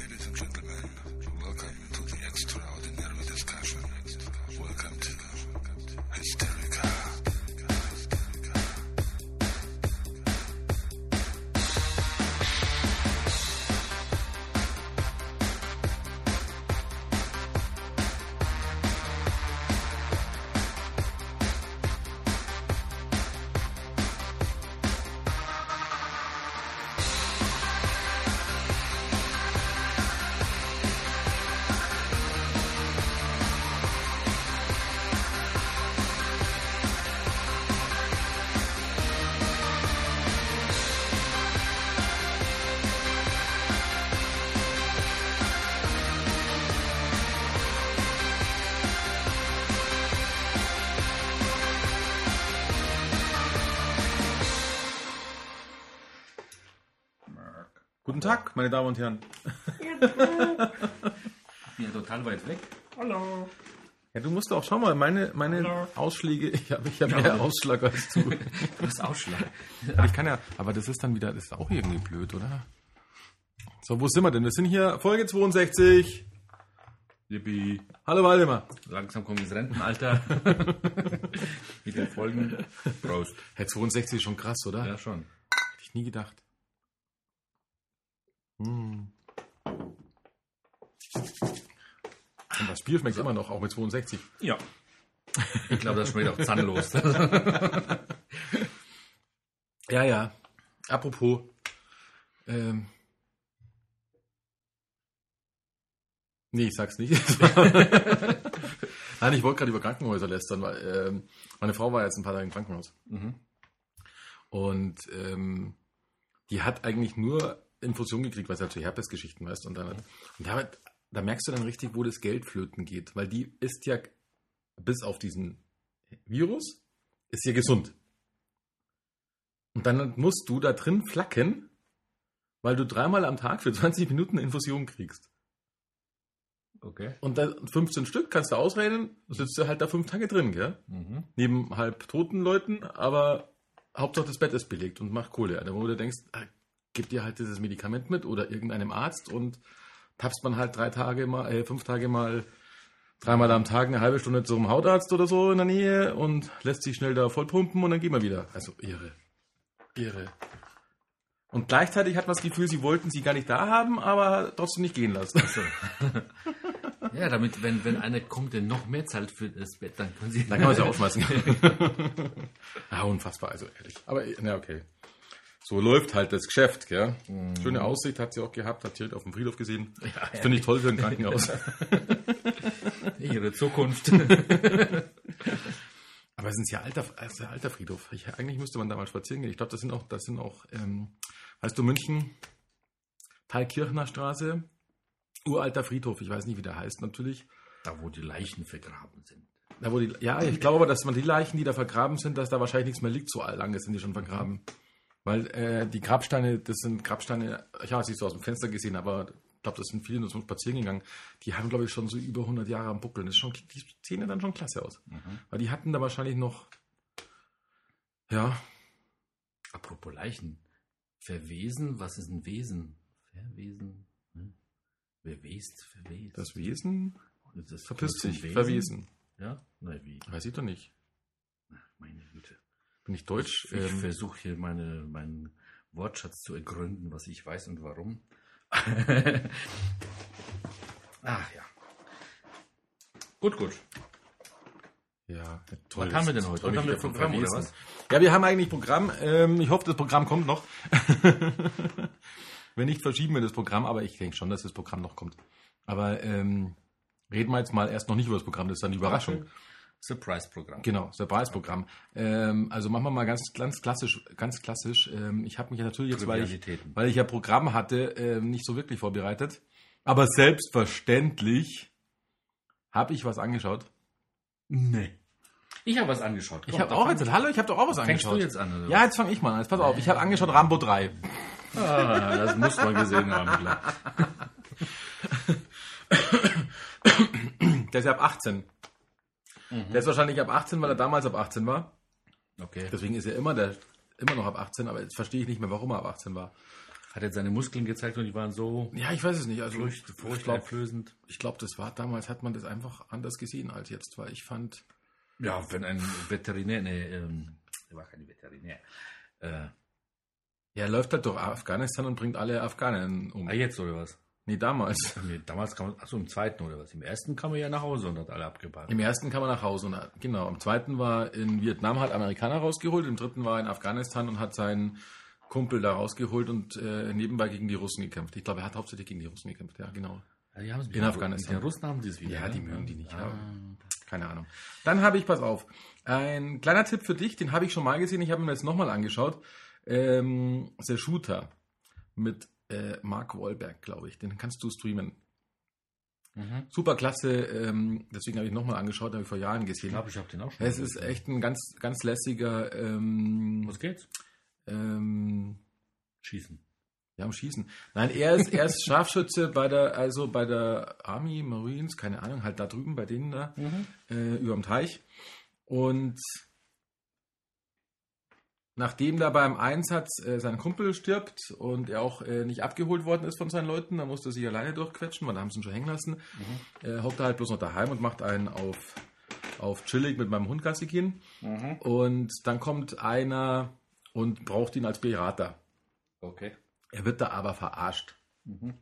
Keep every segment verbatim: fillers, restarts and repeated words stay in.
Ladies and gentlemen, welcome to the extraordinary discussion. Welcome to Hysterica. Guten Tag, meine Damen und Herren. Ich bin ja total weit weg. Hallo. Ja, du musst auch, schau mal, meine, meine Hallo. Ausschläge, ich habe ich hab mehr Ausschlag als du. Du hast Ausschlag. Aber ich kann ja, aber das ist dann wieder, das ist auch irgendwie blöd, oder? So, wo sind wir denn? Wir sind hier, Folge zweiundsechzig. Yippie. Hallo Waldemar. Langsam kommt das Rentenalter. Mit den Folgen. Prost. Hey, zweiundsechzig ist schon krass, oder? Ja, schon. Hätte ich nie gedacht. Hm. Und das Bier schmeckt immer noch, auch mit zweiundsechzig. Ja. Ich glaube, das schmeckt auch zahnlos. Ja, ja. Apropos. Ähm. Nee, ich sag's nicht. Nein, ich wollte gerade über Krankenhäuser lästern, weil ähm, meine Frau war jetzt ein paar Tage im Krankenhaus. Mhm. Und ähm, die hat eigentlich nur Infusion gekriegt, weil sie halt so Herpesgeschichten, weißt, und dann hat, und da, da merkst du dann richtig, wo das Geld flöten geht, weil die ist ja, bis auf diesen Virus, ist ja gesund. Und dann musst du da drin flacken, weil du dreimal am Tag für zwanzig Minuten eine Infusion kriegst. Okay. Und dann fünfzehn Stück kannst du ausrechnen, sitzt du halt da fünf Tage drin, gell? Mhm. Neben halb toten Leuten, aber Hauptsache das Bett ist belegt und macht Kohle. Also, wo du denkst, gib dir halt dieses Medikament mit oder irgendeinem Arzt und tappst man halt drei Tage mal, äh, fünf Tage mal, dreimal am Tag eine halbe Stunde zum Hautarzt oder so in der Nähe und lässt sich schnell da vollpumpen und dann gehen wir wieder. Also irre. Irre. Und gleichzeitig hat man das Gefühl, sie wollten sie gar nicht da haben, aber trotzdem nicht gehen lassen. Also. Ja, damit, wenn, wenn einer kommt, der noch mehr zahlt für das Bett, dann können sie... Dann kann man sie aufschmeißen. Ja, unfassbar, also ehrlich. Aber, na okay. So läuft halt das Geschäft, gell? Mm. Schöne Aussicht hat sie auch gehabt, hat sie halt auf dem Friedhof gesehen. Ja, das finde ich toll für ein Krankenhaus. Ihre Zukunft. Aber es ist ja alter, es ist ein alter Friedhof. Ich, eigentlich müsste man da mal spazieren gehen. Ich glaube, das sind auch, das sind auch, ähm, weißt du, München, Thalkirchner Straße, uralter Friedhof. Ich weiß nicht, wie der heißt, natürlich. Da, wo die Leichen vergraben sind. Da, wo die, ja, ich glaube aber, dass man die Leichen, die da vergraben sind, dass da wahrscheinlich nichts mehr liegt. So lange sind die schon vergraben. Weil äh, die Grabsteine, das sind Grabsteine, ich habe es nicht so aus dem Fenster gesehen, aber ich glaube, das sind viele, die sind spazieren gegangen. Die haben, glaube ich, schon so über hundert Jahre am Buckeln. Das ist schon, die sehen ja dann schon klasse aus. Mhm. Weil die hatten da wahrscheinlich noch, ja. Apropos Leichen. Verwesen, was ist ein Wesen? Verwesen, ne? Wer west, verwest. Das Wesen das verpisst sich, Wesen? Verwesen. Ja? Na, wie? Weiß ich doch nicht. Ach, meine Güte. Bin ich deutsch? Ich, ich ähm, versuche hier meine, meinen Wortschatz zu ergründen, was ich weiß und warum. Ach ja. Gut, gut. Ja, toll. Was haben wir denn heute? Heute haben wir Programm, oder was? Ja, wir haben eigentlich Programm. Ähm, ich hoffe, das Programm kommt noch. Wenn nicht, verschieben wir das Programm, aber ich denke schon, dass das Programm noch kommt. Aber ähm, reden wir jetzt mal erst noch nicht über das Programm, das ist dann die Überraschung. Surprise-Programm. Genau, Surprise-Programm. Ähm, also machen wir mal ganz, ganz klassisch. Ganz klassisch. Ähm, ich habe mich ja natürlich jetzt, weil ich, weil ich ja Programm hatte, ähm, nicht so wirklich vorbereitet. Aber selbstverständlich habe ich was angeschaut. Nee. Ich habe was angeschaut. Komm, ich habe auch jetzt. Hallo, ich habe doch auch was fängst angeschaut. Fängst du jetzt an, oder? Ja, jetzt fange ich mal an. Jetzt pass auf, ich habe angeschaut Rambo drei. Ah, das muss man gesehen haben, klar. Der ist ja ab achtzehn. Mhm. Der ist wahrscheinlich ab achtzehn, weil er damals ab achtzehn war. Okay. Deswegen ist er immer, der, immer noch ab achtzehn, aber jetzt verstehe ich nicht mehr, warum er ab achtzehn war. Hat er seine Muskeln gezeigt und die waren so Ja, ich weiß es nicht. Also furcht, ich glaube, furchteinflößend. ich glaub, das war damals, hat man das einfach anders gesehen als jetzt, weil ich fand, Ja, wenn ein Veterinär, nee, ähm, er war kein Veterinär. Äh, er läuft halt durch Afghanistan und bringt alle Afghanen um. ah, jetzt oder was? Nee, damals. Nee, damals kam man, achso, im zweiten oder was? Im ersten kam er ja nach Hause und hat alle abgeballert. Im ersten kam er nach Hause und hat, genau, im zweiten war in Vietnam, hat Amerikaner rausgeholt, im dritten war er in Afghanistan und hat seinen Kumpel da rausgeholt und äh, nebenbei gegen die Russen gekämpft. Ich glaube, er hat hauptsächlich gegen die Russen gekämpft, ja, genau. Ja, die haben es In Afghanistan. Mit den Russen haben die es wieder. Ja, ne? die mögen die nicht. Ah. Ja. Keine Ahnung. Dann habe ich, pass auf, ein kleiner Tipp für dich, den habe ich schon mal gesehen, ich habe mir jetzt nochmal angeschaut. Ähm, The Shooter mit äh, Mark Wahlberg, glaube ich. Den kannst du streamen. Mhm. Super klasse, ähm, deswegen habe ich nochmal angeschaut, habe ich vor Jahren Ich gesehen. glaube, ich habe den auch schon. Es ist echt ein ganz, ganz lässiger ähm, Was geht's? ähm, Schießen. ja, um Schießen. Nein, er ist, er ist Scharfschütze bei der, also bei der Army, Marines, keine Ahnung, halt da drüben bei denen da, Mhm. äh, überm Teich. Und nachdem da beim Einsatz äh, sein Kumpel stirbt und er auch äh, nicht abgeholt worden ist von seinen Leuten, dann musste er sich alleine durchquetschen, weil da haben sie ihn schon hängen lassen, Mhm. äh, hockt er halt bloß noch daheim und macht einen auf, auf chillig mit meinem Hund Gassi gehen. Mhm. Und dann kommt einer und braucht ihn als Berater. Okay. Er wird da aber verarscht. Mhm.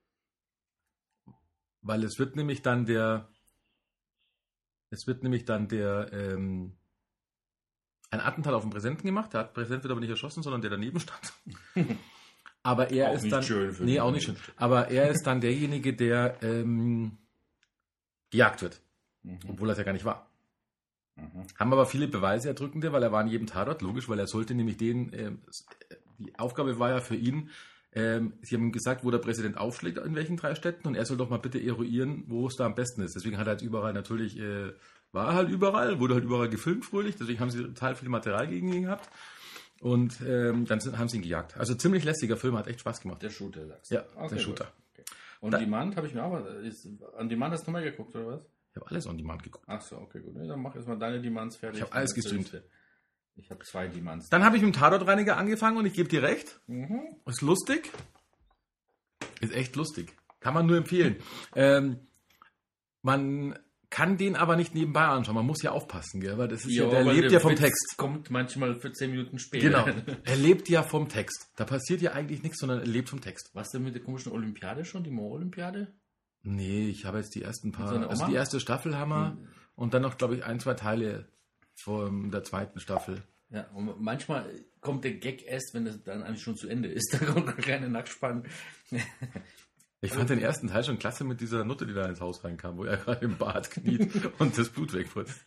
Weil es wird nämlich dann der, es wird nämlich dann der, ähm, ein Attentat auf den Präsidenten gemacht. Der Präsident wird aber nicht erschossen, sondern der daneben stand. Aber er Auch ist nicht dann, schön für nee, den auch nicht schön. Menschen. Aber er ist dann derjenige, der ähm, gejagt wird, Mhm. obwohl er es ja gar nicht war. Mhm. Haben aber viele Beweise erdrückende, weil er war in jedem Tatort, logisch, weil er sollte nämlich den, ähm, die Aufgabe war ja für ihn, ähm, sie haben ihm gesagt, wo der Präsident aufschlägt, in welchen drei Städten, und er soll doch mal bitte eruieren, wo es da am besten ist. Deswegen hat er halt überall natürlich, äh, war er halt überall, wurde halt überall gefilmt fröhlich, deswegen haben sie total viel Material gegen ihn gehabt und ähm, dann sind, haben sie ihn gejagt. Also ziemlich lästiger Film, hat echt Spaß gemacht. Der Shooter, sagst Ja, Okay, der Shooter. gut. Okay. Und Da- Demand habe ich mir auch mal. Ist, an Demand hast du mal geguckt, oder was? Ich habe alles on Demand geguckt. Ach so, okay, gut. Nee, dann mach erstmal deine Demands fertig. Ich hab alles Dann erzählst gestreamt. du. Ich habe zwei Demands. Dann habe ich mit dem Tatortreiniger angefangen und ich gebe dir recht, Mhm. ist lustig. Ist echt lustig. Kann man nur empfehlen. Ähm, man kann den aber nicht nebenbei anschauen. Man muss ja aufpassen, gell? Weil das ist ja, der weil lebt ja vom Witz Text. Kommt manchmal für zehn Minuten später. Genau. Er lebt ja vom Text. Da passiert ja eigentlich nichts, sondern er lebt vom Text. Was denn mit der komischen Olympiade schon? Die Mo-Olympiade? Nee, ich habe jetzt die ersten paar. So eine Also Oma? die erste Staffel haben wir Hm. und dann noch, glaube ich, ein, zwei Teile von der zweiten Staffel. Ja, und manchmal kommt der Gag erst, wenn das dann eigentlich schon zu Ende ist. Da kommt noch keine Nachspann. Ich fand den ersten Teil schon klasse mit dieser Nutte, die da ins Haus reinkam, wo er gerade im Bad kniet und das Blut wegputzt.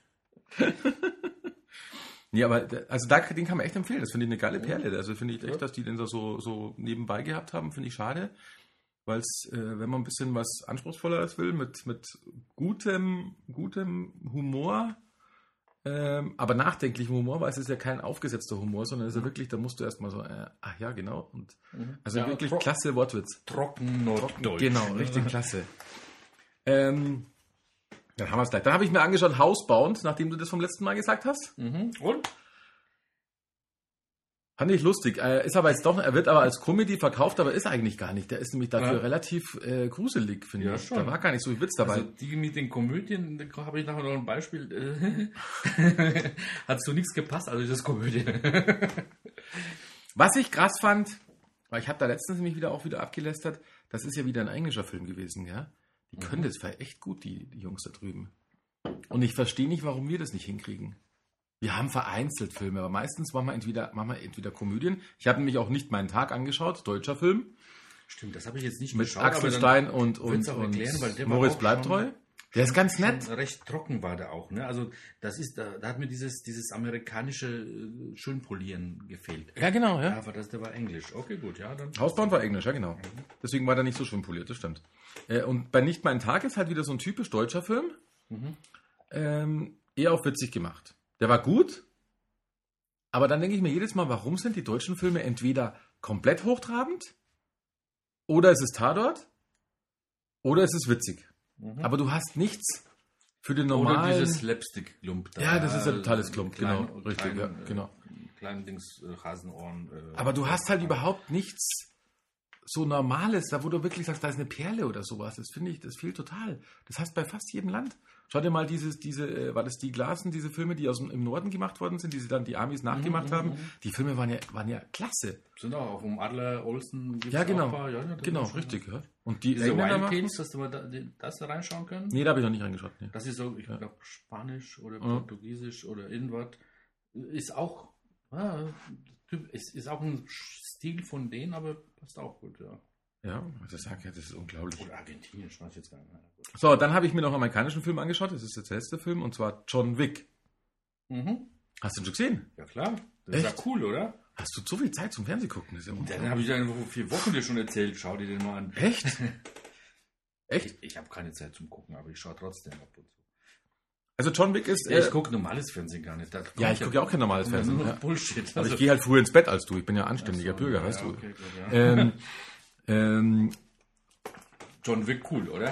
Nee, aber der- also da, den kann man echt empfehlen. Das finde ich eine geile Perle. Also finde ich echt, dass die den da so, so nebenbei gehabt haben, finde ich schade. Weil es, äh, wenn man ein bisschen was Anspruchsvolleres will, mit, mit gutem, gutem Humor, ähm, aber nachdenklichem Humor, weil es ist ja kein aufgesetzter Humor, sondern es ist ja wirklich, da musst du erstmal so, äh, ach ja, genau. Und also Ja, wirklich tro- klasse Wortwitz. Trocken Norddeutsch. Genau, richtig klasse. Ähm, dann haben wir es gleich. Dann habe ich mir angeschaut Housebound, nachdem du das vom letzten Mal gesagt hast. Mhm. Und? Fand ich lustig. Äh, ist aber jetzt doch, er wird aber als Comedy verkauft, aber ist eigentlich gar nicht. Der ist nämlich dafür Ja. relativ äh, gruselig, finde Ja, ich. schon. Da war gar nicht so viel Witz dabei. Also die mit den Komödien, da habe ich nachher noch ein Beispiel. äh, Hat zu nichts gepasst, also das ist Komödie. Was ich krass fand, weil ich habe da letztens nämlich wieder auch wieder abgelästert, das ist ja wieder ein englischer Film gewesen, ja. Die können das echt gut, die, die Jungs da drüben. Und ich verstehe nicht, warum wir das nicht hinkriegen. Wir haben vereinzelt Filme, aber meistens machen wir entweder, machen wir entweder Komödien. Ich habe nämlich auch nicht meinen Tag angeschaut, deutscher Film, Stimmt, das habe ich jetzt nicht mit geschaut, Axel aber dann Stein und, wird's und, auch und erklären, weil der war Moritz auch bleibt schon- treu. Der ist ganz nett. schon recht trocken war der auch, ne? Also das ist, da, da hat mir dieses, dieses amerikanische äh, Schönpolieren gefehlt. Ja, genau, ja. Aber das, der war Englisch. Okay, gut, ja, dann. Hausbound war Englisch, ja genau. Deswegen war der nicht so schön poliert, das stimmt. Äh, und bei Nicht mein Tag ist halt wieder so ein typisch deutscher Film. Mhm. Ähm, eher auf witzig gemacht. Der war gut, aber dann denke ich mir jedes Mal, warum sind die deutschen Filme entweder komplett hochtrabend oder es ist Tatort oder es ist witzig. Mhm. Aber du hast nichts für den Oder normalen... dieses Slapstick-Klump da. Ja, das ist ein totales Klump, Klein- genau, richtig, ja, klein, äh, genau. Kleinen Dings, äh, Hasenohren. Äh, Aber du hast halt überhaupt nichts, so Normales, da wo du wirklich sagst, da ist eine Perle oder sowas. Das finde ich, das fehlt total. Das hast du bei fast jedem Land. Schau dir mal dieses, diese, äh, war das die Glasen, diese Filme, die aus dem im Norden gemacht worden sind, die sie dann die Amis nachgemacht Mhm, haben. mhm. Die Filme waren ja, waren ja klasse. Sind auch auf dem Adler Olsen. gibt's Ja, auch genau. ein paar, ja, ja, das Genau, ist schon- richtig. Ja. Und die Diese Engländer Wild machen- Kings, hast du mal da, die- das da reinschauen können? Nee, da habe ich noch nicht reingeschaut. Nee. Das ist so, ich Ja. glaube, Spanisch oder Ja. Portugiesisch oder irgendwas. Ist auch, ah, Typ- ist, ist auch ein Stil von denen, aber passt auch gut, ja. Ja, das sag ich, das ist unglaublich. Oder Argentinisch, weiß ich jetzt gar nicht mehr. So, dann habe ich mir noch einen amerikanischen Film angeschaut. Das ist jetzt der letzte Film, und zwar John Wick. Mhm. Hast du ihn schon gesehen? Ja, klar. Das ist Echt? ja cool, oder? Hast du so viel Zeit zum Fernsehen gucken? Das ist ja Dann unglaublich. habe ich ja vor vier Wochen dir schon erzählt. Schau dir den mal an. Echt? Echt? Ich, ich habe keine Zeit zum Gucken, aber ich schaue trotzdem ab und zu. Also John Wick ist... Ja, Äh, ich gucke normales Fernsehen gar nicht. Da kommt ja, ich gucke ja auch kein normales nur Fernsehen. noch Ja. Bullshit. Aber Also- ich gehe halt früher ins Bett als du. Ich bin ja anständiger Ach so, Bürger, ja, weißt ja, du. okay, gut, ja. Ähm, ähm, John Wick cool, oder?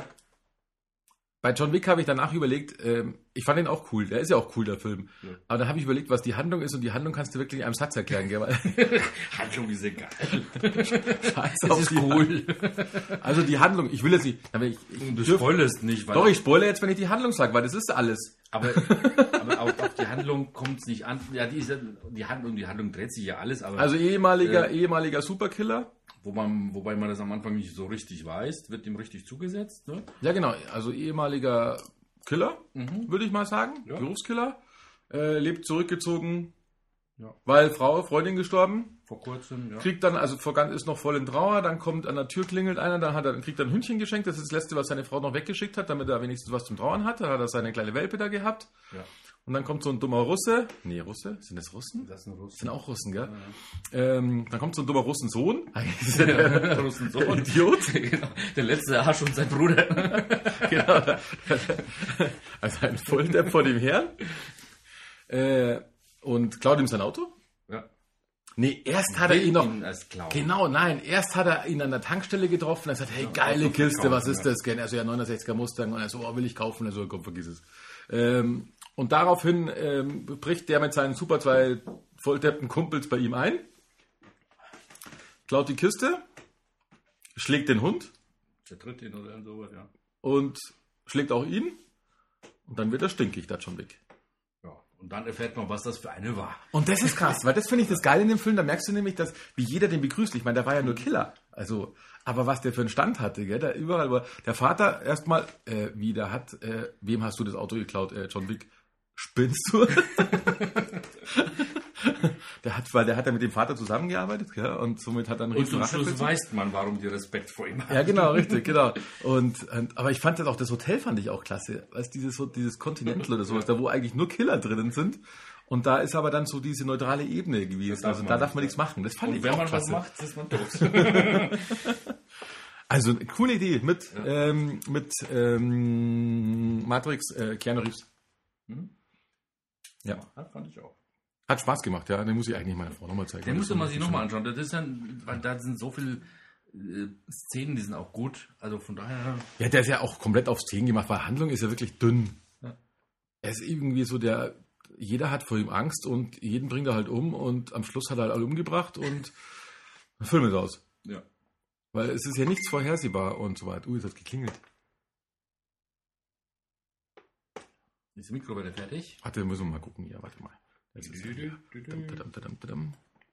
bei John Wick habe ich danach überlegt, ähm, ich fand ihn auch cool. Der ist ja auch cool, der Film. Ja. Aber da habe ich überlegt, was die Handlung ist, und die Handlung kannst du wirklich in einem Satz erklären. Gell? Weil- Handlung ist egal. Scheiß Das auf ist die cool. Also die Handlung, ich will jetzt nicht... aber Ich, ich Du dürf- spoilerst nicht, weil. Doch, ich spoilere jetzt, wenn ich die Handlung sage, weil das ist alles. Aber, aber auf, auf die Handlung kommt es nicht an. Ja, die, ist ja, die Handlung, die Handlung dreht sich ja alles, aber Also ehemaliger, Äh. ehemaliger Superkiller. wo man, wobei man das am Anfang nicht so richtig weiß, wird ihm richtig zugesetzt. Ne? Ja, genau. Also ehemaliger Killer, Mhm. würde ich mal sagen. Ja. Berufskiller. Äh, lebt zurückgezogen, Ja. weil Frau, Freundin gestorben. Vor kurzem, ja. Kriegt dann, also vor ganz- ist noch voll in Trauer. Dann kommt an der Tür, klingelt einer, dann hat er, kriegt er ein Hündchen geschenkt. Das ist das Letzte, was seine Frau noch weggeschickt hat, damit er wenigstens was zum Trauern hat. Da hat er seine kleine Welpe da gehabt. ja. Und dann kommt so ein dummer Russe. Nee, Russe? Sind das Russen? Das ist ein Das Russen. sind auch Russen, gell? Ja, Ähm, dann kommt so ein dummer Russensohn. ja. Russensohn. Idiot. Genau. Der letzte Arsch und sein Bruder. Genau. Also ein Volldepp vor dem Herrn. Äh, und klaut ihm sein Auto? Ja. Nee, erst hat er ihn noch... Ihn als Clown. Genau, nein. Erst hat er ihn an der Tankstelle getroffen. Er sagt, hey, geile Auto Kiste, was verkaufen, ist ja. das? Gell? Also ja, neunundsechziger Mustang. Und er so, oh, will ich kaufen? Er so, komm, vergiss es. Ähm, und daraufhin ähm, bricht der mit seinen super zwei volldeppten Kumpels bei ihm ein, klaut die Kiste, schlägt den Hund Zertritt ihn oder sowas, ja. und schlägt auch ihn. Und dann wird er stinkig, der John Wick. Ja. Und dann erfährt man, was das für eine war. Und das ist krass, weil das finde ich das Geile in dem Film. Da merkst du nämlich, dass wie jeder den begrüßt. Ich meine, der war ja nur Killer. Also, aber was der für einen Stand hatte, gell? Da überall war der Vater erstmal, äh, wie der hat, äh, wem hast du das Auto geklaut, äh, John Wick? Spinnst du? der hat, weil der hat ja mit dem Vater zusammengearbeitet, gell? Und somit hat er einen Und zum riesen Schluss Rachefeldzug. weiß man, warum die Respekt vor ihm haben. Ja, genau, richtig, genau. Und, und aber ich fand das auch, das Hotel fand ich auch klasse. Weißt dieses, so- dieses Continental oder sowas, da wo eigentlich nur Killer drinnen sind. Und da ist aber dann so diese neutrale Ebene gewesen. darf Also man da nicht, darf man ja. nichts machen. Das fand Und ich wenn auch man was klasse. macht, ist man tot. Also eine coole Idee mit, ähm, mit ähm, Matrix, äh, Keanu Reeves. Mhm. Ja. Ja, fand ich auch. Hat Spaß gemacht, ja. Den muss ich eigentlich meiner Frau nochmal zeigen. Den Das musste ist man so- sich nochmal anschauen. Das ist dann, weil da sind so viele äh, Szenen, die sind auch gut. Also von daher. Ja, der ist ja auch komplett auf Szenen gemacht, weil Handlung ist ja wirklich dünn. Ja. Er ist irgendwie so der, jeder hat vor ihm Angst und jeden bringt er halt um und am Schluss hat er halt alle umgebracht und der Film ist aus. Ja. Weil es ist ja nichts vorhersehbar und so weiter. Ui, es hat geklingelt. Ist das Mikro wieder fertig? Warte, müssen wir mal gucken. Ja, warte mal. Jetzt ist er hier. Tadam, tadam, tadam, tadam.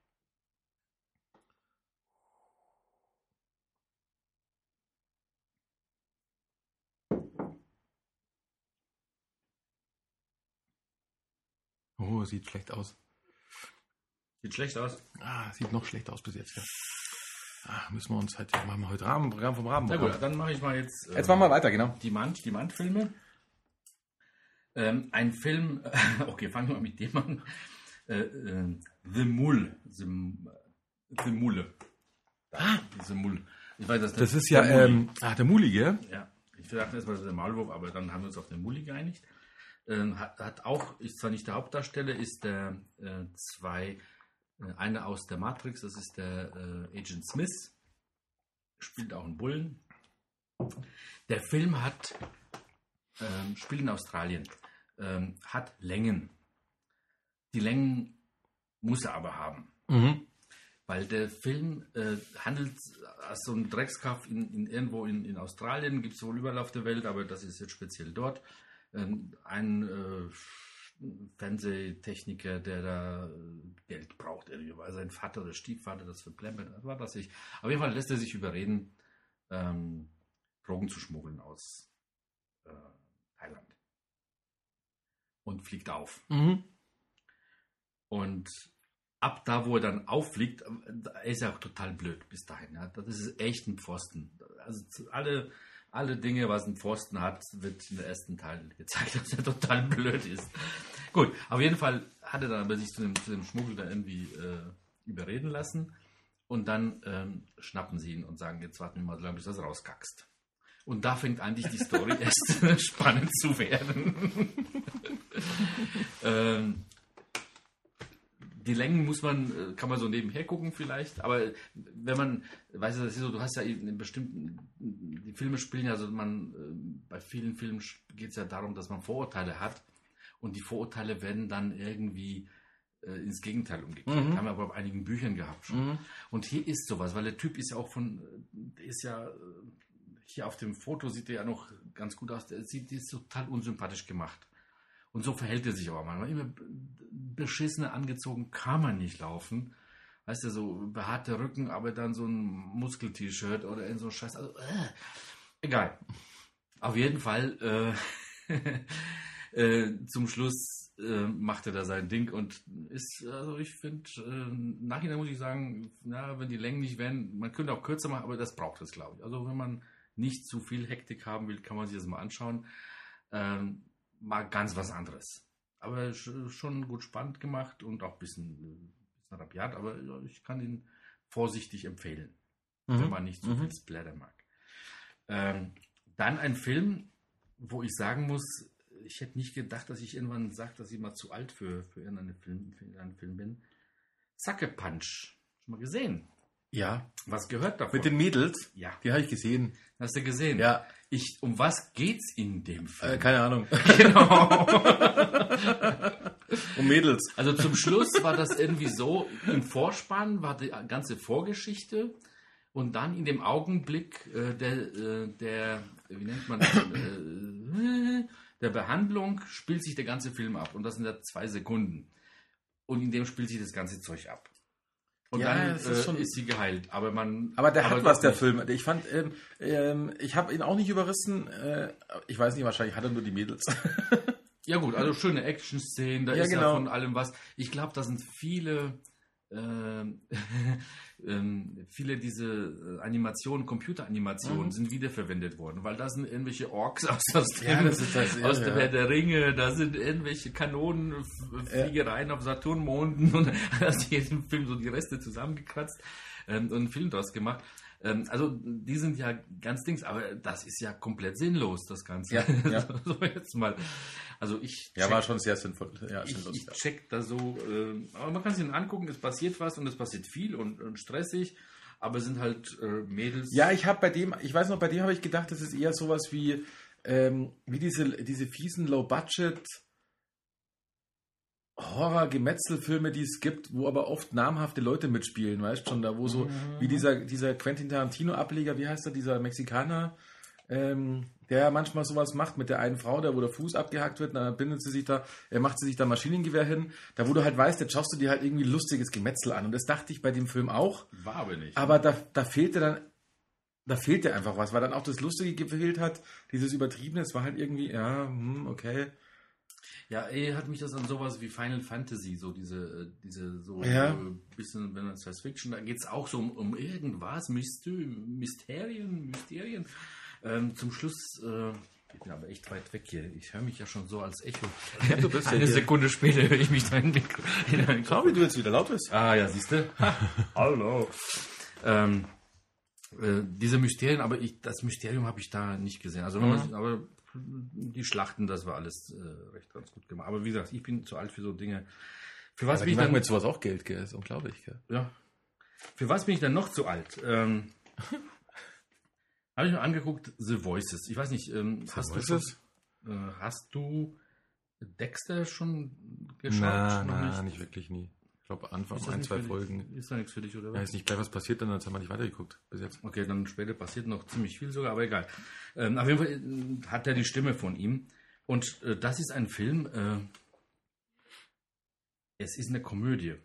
Oh, sieht schlecht aus. Sieht schlecht aus. Ah, sieht noch schlechter aus bis jetzt. Ja. Ah, müssen wir uns halt, machen wir heute Rahmen, Rahmen vom Rahmen. Na gut, dann mache ich mal jetzt. äh, Jetzt machen wir weiter, genau. Die Mand, die Mand-Filme. Ähm, ein Film, okay, fangen wir mal mit dem an. Äh, äh, The Mull. The, The Mulle. Ah, The Mull. Ich weiß, das, Das ist ja, der Mulli. ähm, ah, der Muli, gell? Ja, ich dachte erstmal, das ist der Maulwurf, aber dann haben wir uns auf den Mulli geeinigt. Ähm, hat, hat auch, ist zwar nicht der Hauptdarsteller, ist der äh, zwei, äh, einer aus der Matrix, das ist der äh, Agent Smith, spielt auch einen Bullen. Der Film hat, ähm, spielt in Australien, ähm, hat Längen. Die Längen muss er aber haben. Mhm. Weil der Film äh, handelt als so ein Dreckskaff in, in irgendwo in, in Australien, gibt es wohl überall auf der Welt, aber das ist jetzt speziell dort. Ähm, ein äh, Fernsehtechniker, der da Geld braucht, irgendwie, weil sein Vater oder Stiefvater das verplempert, das war das nicht. Auf jeden Fall lässt er sich überreden, ähm, Drogen zu schmuggeln aus äh, Thailand. Und fliegt auf. Mhm. Und ab da, wo er dann auffliegt, er ist ja auch total blöd bis dahin. Ja. Das ist echt ein Pfosten. Also alle, alle Dinge, was ein Pfosten hat, wird im ersten Teil gezeigt, dass er total blöd ist. Gut, auf jeden Fall hat er dann aber sich zu dem, zu dem Schmuggel da irgendwie äh, überreden lassen. Und dann ähm, schnappen sie ihn und sagen, jetzt warten wir mal so lange, bis du das rauskackst. Und da fängt eigentlich die Story erst spannend zu werden. ähm, Die Längen muss man, kann man so nebenher gucken vielleicht, aber wenn man, weißt du, das ist so, du hast ja in bestimmten, die Filme spielen ja, also man, bei vielen Filmen geht es ja darum, dass man Vorurteile hat und die Vorurteile werden dann irgendwie äh, ins Gegenteil umgekehrt. Mhm. Haben wir aber auf einigen Büchern gehabt schon. Mhm. Und hier ist sowas, weil der Typ ist ja auch von, der ist ja, hier auf dem Foto sieht er ja noch ganz gut aus, der sieht, der ist total unsympathisch gemacht. Und so verhält er sich auch manchmal. Immer beschissener angezogen kann man nicht laufen. Weißt du, so behaarte Rücken, aber dann so ein Muskel-T-Shirt oder in so Scheiß. Also, äh, egal. Auf jeden Fall, äh, äh, zum Schluss äh, macht er da sein Ding und ist, also ich finde, äh, nachher muss ich sagen, na, wenn die Längen nicht wären, man könnte auch kürzer machen, aber das braucht es, glaube ich. Also wenn man nicht zu viel Hektik haben will, kann man sich das mal anschauen. Ähm, mal ganz was anderes. Aber schon gut spannend gemacht und auch ein bisschen, bisschen rabiat, aber ich kann ihn vorsichtig empfehlen, mhm. wenn man nicht so viel Splatter mag. Ähm, dann ein Film, wo ich sagen muss, ich hätte nicht gedacht, dass ich irgendwann sage, dass ich mal zu alt für, für irgendeinen Film, für irgendeinen Film bin. Sucker Punch. Schon mal gesehen? Ja. Was gehört davon? Mit den Mädels? Ja. Die habe ich gesehen. Hast du gesehen? Ja. Ich, um was geht's in dem Film? Äh, keine Ahnung. Genau. Um Mädels. Also zum Schluss war das irgendwie so, im Vorspann war die ganze Vorgeschichte und dann in dem Augenblick äh, der, äh, der, wie nennt man das, äh, der Behandlung spielt sich der ganze Film ab und das sind ja zwei Sekunden. Und in dem spielt sich das ganze Zeug ab. Und ja, dann ist, ist, schon äh, ist sie geheilt. Aber man. Aber der aber hat was, der nicht. Film. Ich fand, ähm, ähm, ich habe ihn auch nicht überrissen. Äh, ich weiß nicht, wahrscheinlich hat er nur die Mädels. Ja gut, also schöne Action-Szenen, da ja, ist genau. ja von allem was. Ich glaube, da sind viele, äh, ähm, viele diese Animationen, Computeranimationen mhm. sind wiederverwendet worden, weil da sind irgendwelche Orks aus, aus, dem, ja, das ist das, aus ja, dem ja. Herr der Ringe, da sind irgendwelche Kanonenfliegereien ja. auf Saturnmonden und da hast du jeden Film so die Reste zusammengekratzt ähm, und einen Film draus gemacht. Also die sind ja ganz Dings, aber das ist ja komplett sinnlos, das Ganze. Ja, ja. so jetzt mal. Also ich ja, war schon sehr sinnvoll. Ja, ich, sinnlos, ich ja. check da so, äh, aber man kann sich den angucken, es passiert was und es passiert viel und, und stressig, aber es sind halt äh, Mädels. Ja, ich habe bei dem, ich weiß noch, bei dem habe ich gedacht, das ist eher sowas wie, ähm, wie diese, diese fiesen Low-Budget Horror-Gemetzelfilme, die es gibt, wo aber oft namhafte Leute mitspielen, weißt du schon, da wo so, Mhm. wie dieser, dieser Quentin Tarantino-Ableger, wie heißt er, dieser Mexikaner, ähm, der manchmal sowas macht mit der einen Frau, da wo der Fuß abgehackt wird, dann bindet sie sich da, er macht sie sich da Maschinengewehr hin, da wo du halt weißt, jetzt schaust du dir halt irgendwie lustiges Gemetzel an und das dachte ich bei dem Film auch. War aber nicht. Aber da, da fehlte dann, da fehlte einfach was, weil dann auch das Lustige gefehlt hat, dieses Übertriebene, es war halt irgendwie, ja, hm, okay. Ja, eh hat mich das an sowas wie Final Fantasy, so diese, diese so Ja. äh, bisschen, wenn man Science Fiction, da geht es auch so um, um irgendwas, Mystö Mysterien, Mysterien. Ähm, zum Schluss, äh, ich bin aber echt weit weg hier. Ich höre mich ja schon so als Echo. Ja, du bist ja Eine hier. Sekunde später höre ich mich da in den Schau, wie du jetzt wieder laut bist. Ah ja, siehst du? Hallo. Ähm, äh, diese Mysterien, aber ich, das Mysterium habe ich da nicht gesehen. Also, wenn Mhm. man, aber die Schlachten, das war alles äh, recht ganz gut gemacht. Aber wie gesagt, ich bin zu alt für so Dinge. Für was Aber bin die ich machen dann? mit sowas auch Geld, gell? Das ist unglaublich, gell? Ja. Für was bin ich dann noch zu alt? Ähm, habe ich mir angeguckt, The Voices. Ich weiß nicht, ähm, hast, du schon, Voices? äh, hast du Dexter schon geschaut? Na, Noch na, nicht? nicht wirklich nie. Ich glaube, Anfang Ist das ein, nichts zwei für dich? Folgen. Ist da nichts für dich, oder Ja, was? ist nicht gleich was passiert, dann haben wir nicht weitergeguckt bis jetzt. Okay, dann später passiert noch ziemlich viel sogar, aber egal. Ähm, auf jeden Fall äh, hat er die Stimme von ihm. Und äh, das ist ein Film, äh, es ist eine Komödie.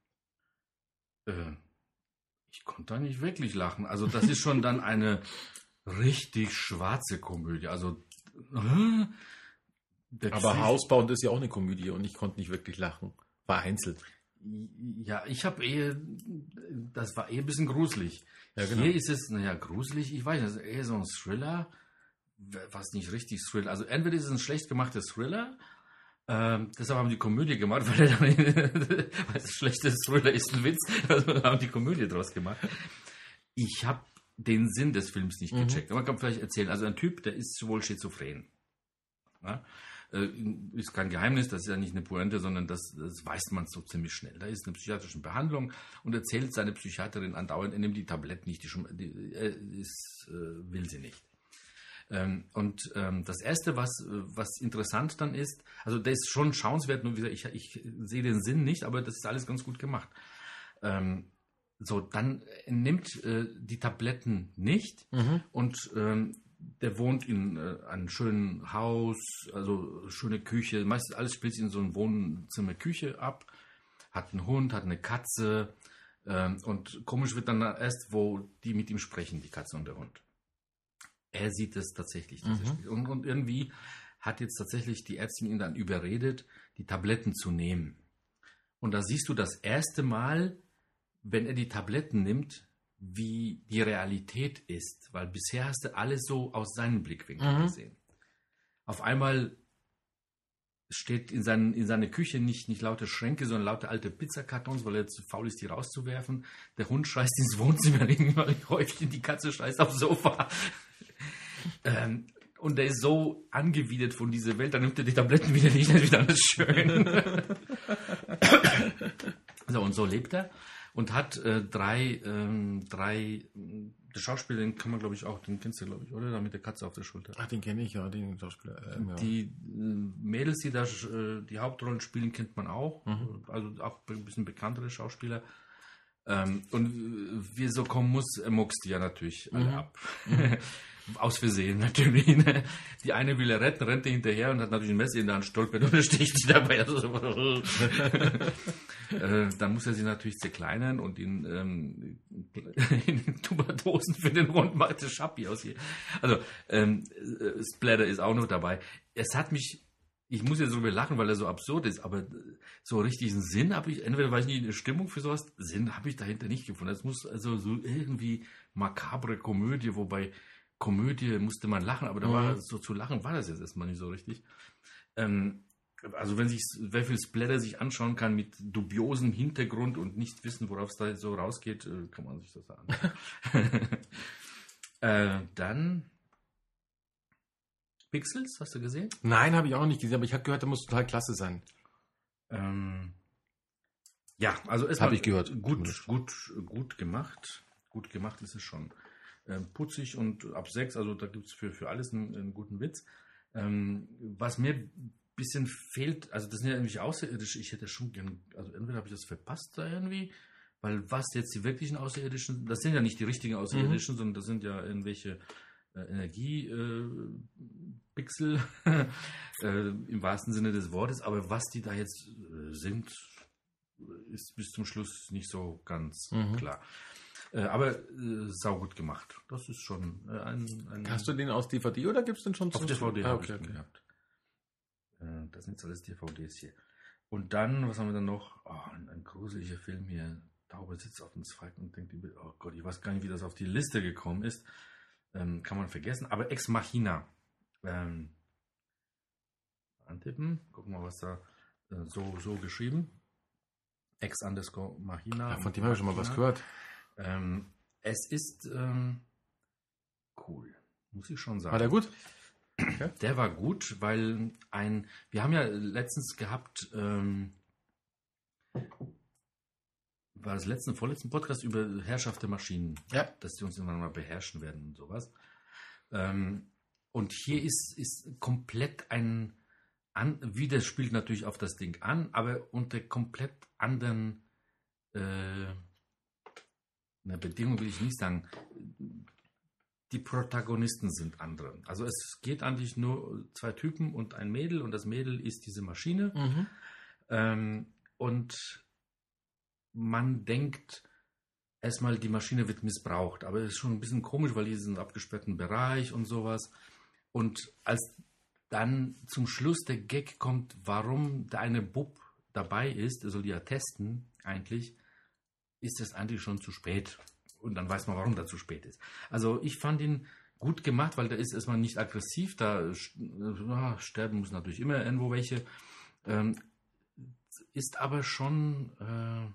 Äh, ich konnte da nicht wirklich lachen. Also das ist schon dann eine richtig schwarze Komödie. Also äh, der Aber Psych- Housebound ist ja auch eine Komödie und ich konnte nicht wirklich lachen. Vereinzelt. Ja, ich habe eher, das war eher ein bisschen gruselig. Ja, genau. Hier ist es, naja, gruselig, ich weiß nicht, das ist eher so ein Thriller, was nicht richtig Thriller, also entweder ist es ein schlecht gemachter Thriller, ähm, deshalb haben die Komödie gemacht, weil, er dann, weil es schlechtes Thriller ist ein Witz, also haben die Komödie draus gemacht. Ich habe den Sinn des Films nicht Mhm. gecheckt, aber man kann vielleicht erzählen, also ein Typ, der ist wohl schizophren. Ja? Äh, Ist kein Geheimnis, das ist ja nicht eine Pointe, sondern das, das weiß man so ziemlich schnell. Da ist eine psychiatrische Behandlung und erzählt seine Psychiaterin andauernd, er nimmt die Tabletten nicht, die, schon, die äh, ist, äh, will sie nicht. Ähm, und ähm, das Erste, was, was interessant dann ist, also der ist schon schauenswert, nur wie gesagt, ich, ich sehe den Sinn nicht, aber das ist alles ganz gut gemacht. Ähm, so, dann nimmt äh, die Tabletten nicht Mhm. und ähm, der wohnt in äh, einem schönen Haus, also schöne Küche. Meistens alles spielt sich in so einem Wohnzimmer-Küche ab. Hat einen Hund, hat eine Katze. Ähm, und komisch wird dann erst, wo die mit ihm sprechen, die Katze und der Hund. Er sieht es tatsächlich. Dieses Mhm. Spiel. Und, und irgendwie hat jetzt tatsächlich die Ärztin ihn dann überredet, die Tabletten zu nehmen. Und da siehst du das erste Mal, wenn er die Tabletten nimmt, wie die Realität ist, weil bisher hast du alles so aus seinem Blickwinkel Mhm. gesehen. Auf einmal steht in, seinen, in seiner Küche nicht, nicht lauter Schränke, sondern lauter alte Pizzakartons, weil er zu faul ist, die rauszuwerfen. Der Hund scheißt ins Wohnzimmer rein, weil Häufchen, die Katze scheißt aufs Sofa. ähm, und er ist so angewidert von dieser Welt, dann nimmt er die Tabletten wieder nicht, dann ist wieder alles schön. So, und so lebt er. Und hat äh, drei, ähm, drei, der Schauspieler, den kann man glaube ich auch, den kennst du glaube ich, oder? Da mit der Katze auf der Schulter. Ach, den kenne ich ja, den Schauspieler. Ähm, ja. Die äh, Mädels, die da äh, die Hauptrollen spielen, kennt man auch. Mhm. Also auch ein bisschen bekanntere Schauspieler. Ähm, und äh, wie so kommen muss, er muckst die ja natürlich alle Mhm. ab. Aus Versehen natürlich. Ne? Die eine will er retten, rennt er hinterher und hat natürlich ein Messer in der Hand, stolpert und sticht sie dabei. Also, äh, dann muss er sie natürlich zerkleinern und ihn ähm, in Tupperdosen für den Hund macht der Schappi aus hier. Also ähm, äh, Splatter ist auch noch dabei. Es hat mich, ich muss jetzt darüber lachen, weil er so absurd ist, aber so richtigen Sinn habe ich, entweder war ich nicht in der Stimmung für sowas, Sinn habe ich dahinter nicht gefunden. Es muss also so irgendwie makabre Komödie, wobei Komödie musste man lachen, aber da war Mhm. so zu lachen war das jetzt erstmal nicht so richtig. Ähm, also wenn sich, wer viel Splatter sich anschauen kann mit dubiosem Hintergrund und nicht wissen, worauf es da so rausgeht, äh, kann man sich das anschauen. äh, dann Pixels, hast du gesehen? Nein, habe ich auch nicht gesehen, aber ich habe gehört, der muss total klasse sein. Ähm, ja, also erstmal Hab ich gehört, Gut, zumindest. gut, gut gemacht. Gut gemacht ist es schon. Ähm, putzig und ab sechs, also da gibt es für, für alles einen, einen guten Witz. Ähm, was mir ein bisschen fehlt, also das sind ja irgendwie Außerirdische, ich hätte schon gern, also entweder habe ich das verpasst da irgendwie, weil was jetzt die wirklichen Außerirdischen, das sind ja nicht die richtigen Außerirdischen, sondern das sind ja irgendwelche äh, Energiepixel äh, im wahrsten Sinne des Wortes, aber was die da jetzt äh, sind, ist bis zum Schluss nicht so ganz Mhm. klar. Äh, aber äh, saugut gemacht. Das ist schon äh, ein, ein... Hast du den aus D V D oder gibt es den schon Auf zum D V D Ah, habe okay, ich den okay. gehabt. Äh, das sind jetzt alles D V Ds hier. Und dann, was haben wir dann noch? Oh, ein, ein gruseliger Film hier. Taube sitzt auf dem Zweig und denkt, über- oh Gott, ich weiß gar nicht, wie das auf die Liste gekommen ist. Ähm, kann man vergessen. Aber Ex Machina. Ähm, antippen. Gucken wir mal, was da äh, so, so geschrieben. Ex underscore Machina. Ja, von dem habe ich schon mal was gehört. Ähm, es ist ähm, cool, muss ich schon sagen. War der gut? Der war gut, weil ein, wir haben ja letztens gehabt, ähm, war das letzten, vorletzten Podcast über Herrschaft der Maschinen, Ja. dass die uns irgendwann mal beherrschen werden und sowas. Ähm, und hier ist, ist komplett ein, an, wieder spielt natürlich auf das Ding an, aber unter komplett anderen äh, eine Bedingung will ich nicht sagen, die Protagonisten sind andere. Also es geht eigentlich nur zwei Typen und ein Mädel und das Mädel ist diese Maschine. Mhm. Ähm, und man denkt erstmal, die Maschine wird missbraucht, aber es ist schon ein bisschen komisch, weil die ist in einem abgesperrten Bereich und sowas. Und als dann zum Schluss der Gag kommt, warum der eine Bub dabei ist, er soll die ja testen, eigentlich, ist es eigentlich schon zu spät. Und dann weiß man, warum da zu spät ist. Also ich fand ihn gut gemacht, weil der ist erstmal nicht aggressiv, da äh, sterben muss natürlich immer irgendwo welche. Ähm, ist aber schon äh,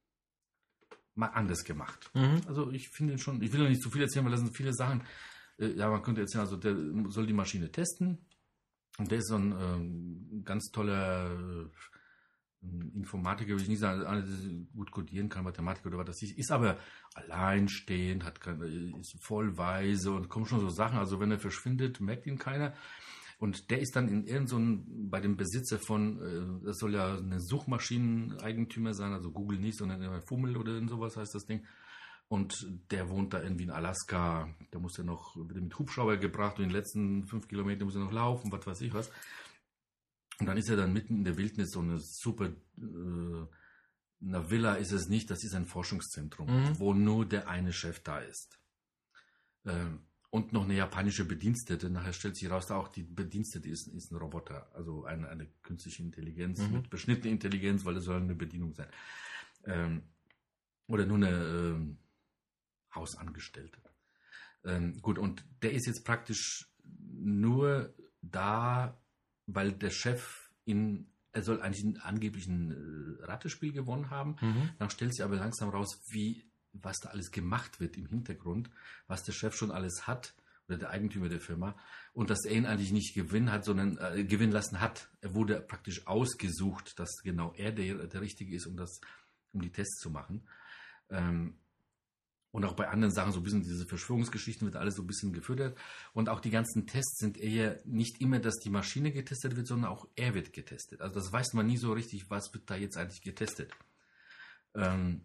mal anders gemacht. Mhm. Also ich finde ihn schon, ich will noch nicht zu viel erzählen, weil das sind viele Sachen. Äh, ja, man könnte erzählen, also der soll die Maschine testen. Und der ist so ein äh, ganz toller äh, Informatiker, will ich nicht sagen, einer, der gut codieren kann, Mathematiker oder was das ist, ist aber alleinstehend, hat keine, ist voll weise und kommen schon so Sachen, also wenn er verschwindet, merkt ihn keiner. Und der ist dann in irgend so ein, bei dem Besitzer von, äh, das soll ja eine Suchmaschineneigentümer sein, also Google nicht, sondern Fummel oder sowas heißt das Ding. Und der wohnt da irgendwie in Alaska, der muss ja noch, wird mit Hubschrauber gebracht und in den letzten fünf Kilometern muss er noch laufen, was weiß ich was. Und dann ist er dann mitten in der Wildnis, so eine super, äh, eine Villa ist es nicht, das ist ein Forschungszentrum, Mhm. wo nur der eine Chef da ist. Ähm, und noch eine japanische Bedienstete, nachher stellt sich raus, da auch die Bedienstete ist, ist ein Roboter, also eine, eine künstliche Intelligenz Mhm. mit beschnittener Intelligenz, weil das soll eine Bedienung sein. Ähm, oder nur eine ähm, Hausangestellte. Ähm, gut, und der ist jetzt praktisch nur da, weil der Chef in, er soll eigentlich ein angeblich ein äh, Ratespiel gewonnen haben. Mhm. Dann stellt sich aber langsam raus, wie, was da alles gemacht wird im Hintergrund, was der Chef schon alles hat, oder der Eigentümer der Firma, und dass er ihn eigentlich nicht gewinnen hat, sondern äh, gewinnen lassen hat. Er wurde praktisch ausgesucht, dass genau er der, der Richtige ist, um das, um die Tests zu machen. Ähm, Und auch bei anderen Sachen, so ein bisschen diese Verschwörungsgeschichten wird alles so ein bisschen gefüttert. Und auch die ganzen Tests sind eher nicht immer, dass die Maschine getestet wird, sondern auch er wird getestet. Also das weiß man nie so richtig, was wird da jetzt eigentlich getestet. Ähm,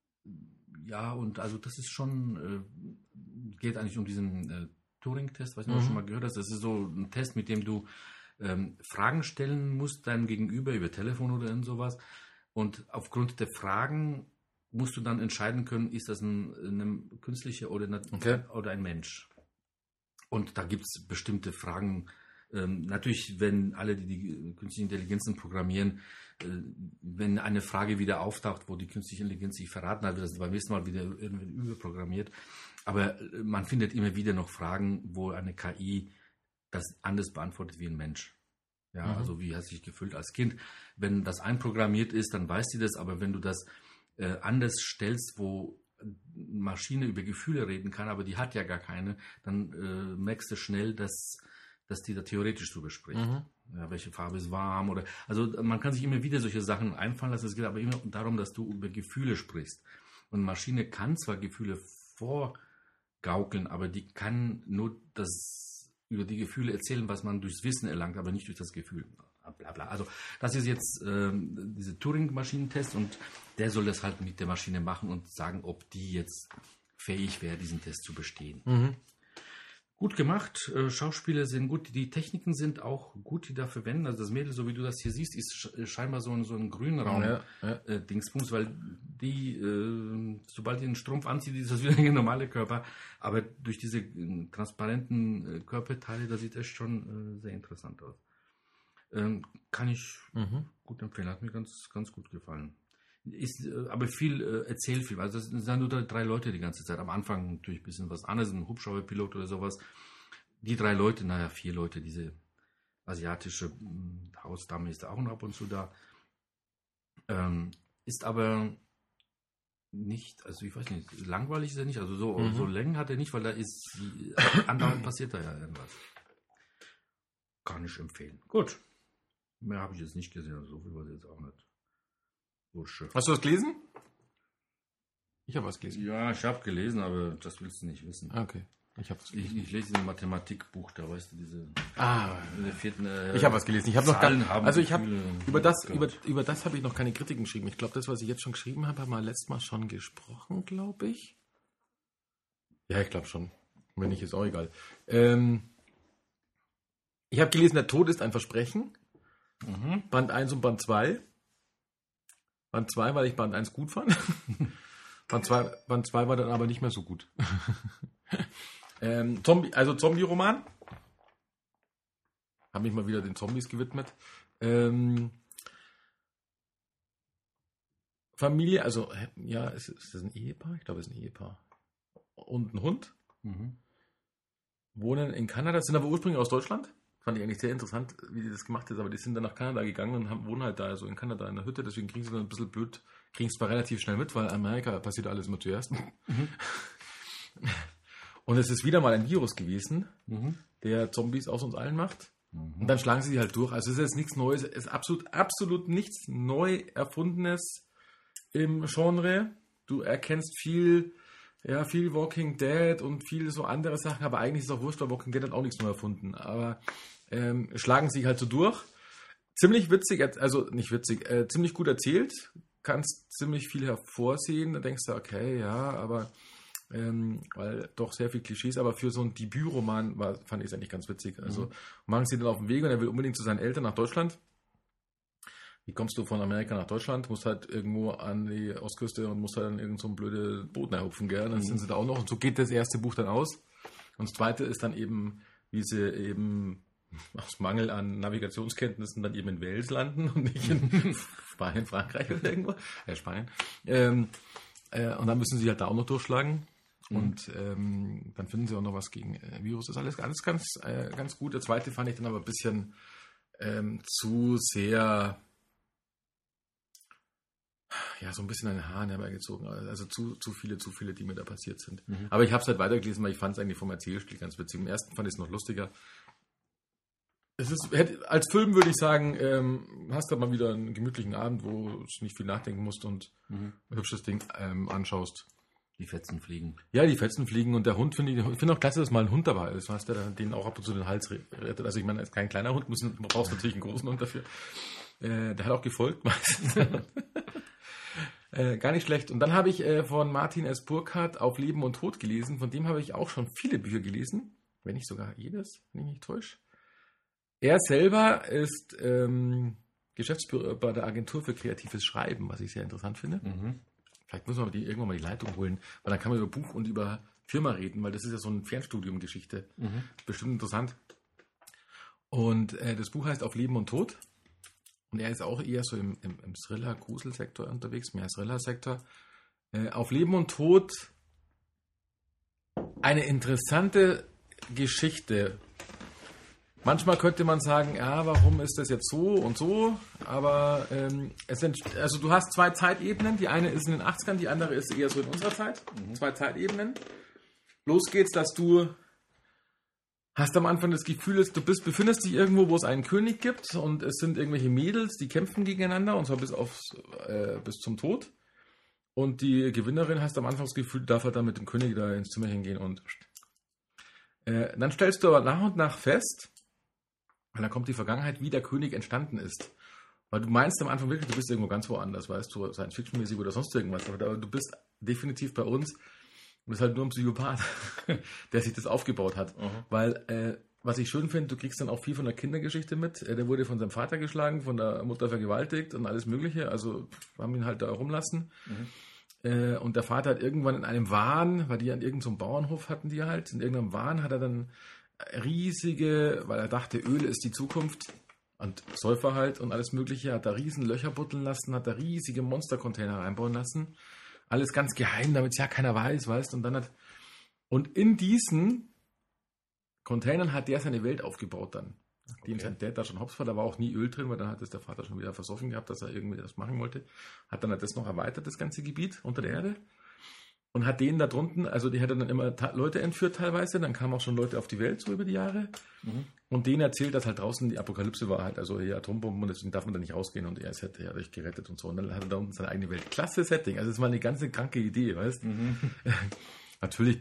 ja, und also das ist schon, äh, geht eigentlich um diesen äh, Turing-Test, was du Mhm. schon mal gehört hast. Das ist so ein Test, mit dem du ähm, Fragen stellen musst deinem Gegenüber über Telefon oder irgend sowas. Und aufgrund der Fragen musst du dann entscheiden können, ist das ein, eine künstliche oder, eine, Okay. oder ein Mensch. Und da gibt es bestimmte Fragen. Ähm, natürlich, wenn alle, die die künstliche Intelligenzen programmieren, äh, wenn eine Frage wieder auftaucht, wo die künstliche Intelligenz sich verraten hat, wird das beim nächsten Mal wieder irgendwie überprogrammiert. Aber äh, man findet immer wieder noch Fragen, wo eine K I das anders beantwortet wie ein Mensch. Ja, Mhm. also wie hast du dich gefühlt als Kind? Wenn das einprogrammiert ist, dann weiß sie das, aber wenn du das äh, anders stellst, wo eine Maschine über Gefühle reden kann, aber die hat ja gar keine, dann äh, merkst du schnell, dass, dass die da theoretisch drüber spricht. Mhm. Ja, welche Farbe ist warm oder, also man kann sich immer wieder solche Sachen einfallen lassen, es geht aber immer darum, dass du über Gefühle sprichst. Und eine Maschine kann zwar Gefühle vorgaukeln, aber die kann nur das über die Gefühle erzählen, was man durchs Wissen erlangt, aber nicht durch das Gefühl. Bla bla. Also das ist jetzt ähm, diese Turing-Maschinentest und der soll das halt mit der Maschine machen und sagen, ob die jetzt fähig wäre, diesen Test zu bestehen. Mhm. Gut gemacht, äh, Schauspieler sind gut, die Techniken sind auch gut, die da verwenden. Also das Mädel, so wie du das hier siehst, ist sch- scheinbar so ein, so ein Grünraum Ja, ja. äh, Dingsbums, weil die, äh, sobald die einen Strumpf anzieht, ist das wieder ein normaler Körper. Aber durch diese äh, transparenten äh, Körperteile, da sieht es schon äh, sehr interessant aus. Ähm, kann ich Mhm. gut empfehlen, hat mir ganz, ganz gut gefallen. Ist äh, aber viel äh, Erzählfilm. Also es sind nur drei, drei Leute die ganze Zeit. Am Anfang natürlich ein bisschen was anderes, ein Hubschrauberpilot oder sowas. Die drei Leute, naja, vier Leute, diese asiatische mh, Hausdame ist da auch noch ab und zu da. Ähm, ist aber nicht, also ich weiß nicht, langweilig ist er nicht, also so, Mhm. so Längen hat er nicht, weil da ist, andauernd passiert da ja irgendwas. Kann ich empfehlen. Gut. Mehr habe ich jetzt nicht gesehen, also so viel war es jetzt auch nicht. So schön. Hast du was gelesen? Ich habe was gelesen. Ja, ich habe gelesen, aber das willst du nicht wissen. Okay. Ich, hab's Ich, ich lese ein Mathematikbuch, da weißt du, diese, ah, diese vierten. Äh, ich habe was gelesen. Ich habe noch gar, Zahlen haben also ich habe Gefühle über das gehabt. über, über das habe ich noch keine Kritiken geschrieben. Ich glaube, das, was ich jetzt schon geschrieben habe, haben wir letztes Mal schon gesprochen, glaube ich. Ja, ich glaube schon. Wenn nicht, ist auch egal. Ähm, ich habe gelesen, der Tod ist ein Versprechen. Mhm. Band eins und Band zwei. Band zwei, weil ich Band eins gut fand. Band zwei, Band zwei war dann aber nicht mehr so gut. ähm, Zombie, also Zombie-Roman. Habe mich mal wieder den Zombies gewidmet. Ähm, Familie, also ja, ist, ist das ein Ehepaar? Ich glaube, es ist ein Ehepaar. Und ein Hund. Mhm. Wohnen in Kanada, sind aber ursprünglich aus Deutschland. Fand ich eigentlich sehr interessant, wie die das gemacht haben, aber die sind dann nach Kanada gegangen und haben, wohnen halt da, also in Kanada in der Hütte, deswegen kriegen sie dann ein bisschen blöd, kriegen es zwar relativ schnell mit, weil Amerika passiert alles immer zuerst. Mhm. Und es ist wieder mal ein Virus gewesen, Mhm. der Zombies aus uns allen macht. Mhm. Und dann schlagen sie sich halt durch. Also es ist jetzt nichts Neues, es ist absolut, absolut nichts neu Erfundenes im Genre. Du erkennst viel, ja, viel Walking Dead und viel so andere Sachen, aber eigentlich ist es auch wurscht, weil Walking Dead hat auch nichts neu erfunden. Aber ähm, schlagen sich halt so durch. Ziemlich witzig, also nicht witzig, äh, ziemlich gut erzählt. Kannst ziemlich viel hervorsehen. Da denkst du, okay, ja, aber ähm, weil doch sehr viel Klischees, aber für so einen Debütroman war, fand ich es eigentlich ganz witzig. Also Mhm. machen sie dann auf dem Weg und er will unbedingt zu seinen Eltern nach Deutschland. Wie kommst du von Amerika nach Deutschland? Musst halt irgendwo an die Ostküste und musst halt dann irgend so ein blöde Boot nachhupfen, gell? Dann Mhm. sind sie da auch noch. Und so geht das erste Buch dann aus. Und das zweite ist dann eben, wie sie eben aus Mangel an Navigationskenntnissen dann eben in Wales landen und nicht in Spanien, Frankreich oder irgendwo. Ja, Spanien. Ähm, äh, und dann müssen sie halt da auch noch durchschlagen. Mhm. Und ähm, dann finden sie auch noch was gegen äh, Virus. Das ist alles ganz, ganz, äh, ganz gut. Der zweite fand ich dann aber ein bisschen ähm, zu sehr, ja, so ein bisschen an den Haaren herbeigezogen. Also zu, zu viele, zu viele, die mir da passiert sind. Mhm. Aber ich habe es halt weitergelesen, weil ich fand es eigentlich vom Erzählstil ganz witzig. Im ersten fand ich es noch lustiger. Es ist, hätte, als Film würde ich sagen, ähm, hast du mal wieder einen gemütlichen Abend, wo du nicht viel nachdenken musst und Mhm. ein hübsches Ding ähm, anschaust. Die Fetzen fliegen. Ja, die Fetzen fliegen und der Hund, finde ich, ich finde auch klasse, dass mal ein Hund dabei ist, weißt du, der den auch ab und zu den Hals rettet. Also ich meine, er ist kein kleiner Hund, müssen, man braucht natürlich einen großen Hund dafür. Äh, der hat auch gefolgt meistens. äh, gar nicht schlecht. Und dann habe ich äh, von Martin S. Burkhardt Auf Leben und Tod gelesen. Von dem habe ich auch schon viele Bücher gelesen, wenn nicht sogar jedes, wenn ich mich nicht täusche. Er selber ist ähm, Geschäftsführer bei der Agentur für kreatives Schreiben, was ich sehr interessant finde. Mhm. Vielleicht müssen wir die irgendwann mal die Leitung holen, weil dann kann man über Buch und über Firma reden, weil das ist ja so ein Fernstudium-Geschichte. Mhm. Bestimmt interessant. Und äh, das Buch heißt Auf Leben und Tod. Und er ist auch eher so im, im, im Thriller-Grusel-Sektor unterwegs, mehr Thriller-Sektor. Äh, Auf Leben und Tod eine interessante Geschichte. Manchmal könnte man sagen, ja, warum ist das jetzt so und so? Aber ähm, es sind, also du hast zwei Zeitebenen. Die eine ist in den achtzigern, die andere ist eher so in unserer Zeit. Mhm. Zwei Zeitebenen. Los geht's, dass du hast am Anfang das Gefühl, dass du bist, befindest dich irgendwo, wo es einen König gibt und es sind irgendwelche Mädels, die kämpfen gegeneinander und zwar bis aufs, äh, bis zum Tod. Und die Gewinnerin hast am Anfang das Gefühl, darf er dann mit dem König da ins Zimmer hingehen und äh, dann stellst du aber nach und nach fest, und dann kommt die Vergangenheit, wie der König entstanden ist. Weil du meinst am Anfang wirklich, du bist irgendwo ganz woanders, weißt du, Science-Fiction-mäßig oder sonst irgendwas, aber du bist definitiv bei uns und bist halt nur ein Psychopath, der sich das aufgebaut hat. Mhm. Weil, äh, was ich schön finde, du kriegst dann auch viel von der Kindergeschichte mit. Äh, der wurde von seinem Vater geschlagen, von der Mutter vergewaltigt und alles Mögliche. Also haben ihn halt da rumlassen. Mhm. Äh, und der Vater hat irgendwann in einem Wahn, weil die an irgendeinem so Bauernhof hatten die halt, in irgendeinem Wahn hat er dann riesige, weil er dachte, Öl ist die Zukunft und Säufer halt und alles Mögliche, hat da riesen Löcher buddeln lassen, hat da riesige Monstercontainer reinbauen lassen. Alles ganz geheim, damit es ja keiner weiß, weißt und dann hat und in diesen Containern hat der seine Welt aufgebaut dann. Nachdem Okay. sein Dad da schon hops war, da war auch nie Öl drin, weil dann hat es der Vater schon wieder versoffen gehabt, dass er irgendwie das machen wollte. Hat dann halt das noch erweitert, das ganze Gebiet unter der Erde. Und hat denen da drunten, also die hat dann immer ta- Leute entführt teilweise, dann kamen auch schon Leute auf die Welt so über die Jahre. Mhm. Und denen erzählt, dass halt draußen die Apokalypse war, halt, also hier Atombomben und deswegen darf man da nicht rausgehen und er ist halt, er hat euch gerettet und so. Und dann hat er da unten seine eigene Welt. Klasse Setting, also es war eine ganze kranke Idee, weißt du? Mhm. Natürlich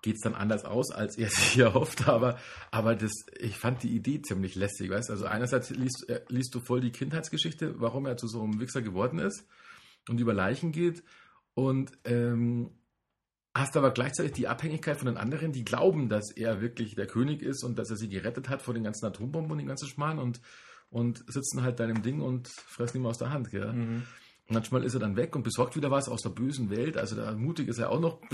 geht es dann anders aus, als er sich erhofft. Aber, aber das, ich fand die Idee ziemlich lästig. Weißt? Also einerseits liest, äh, liest du voll die Kindheitsgeschichte, warum er zu so einem Wichser geworden ist und über Leichen geht. Und ähm, hast aber gleichzeitig die Abhängigkeit von den anderen, die glauben, dass er wirklich der König ist und dass er sie gerettet hat vor den ganzen Atombomben und den ganzen Schmarrn und, und sitzen halt da im Ding und fressen ihm aus der Hand. Gell? Mhm. Manchmal ist er dann weg und besorgt wieder was aus der bösen Welt. Also da mutig ist er auch noch.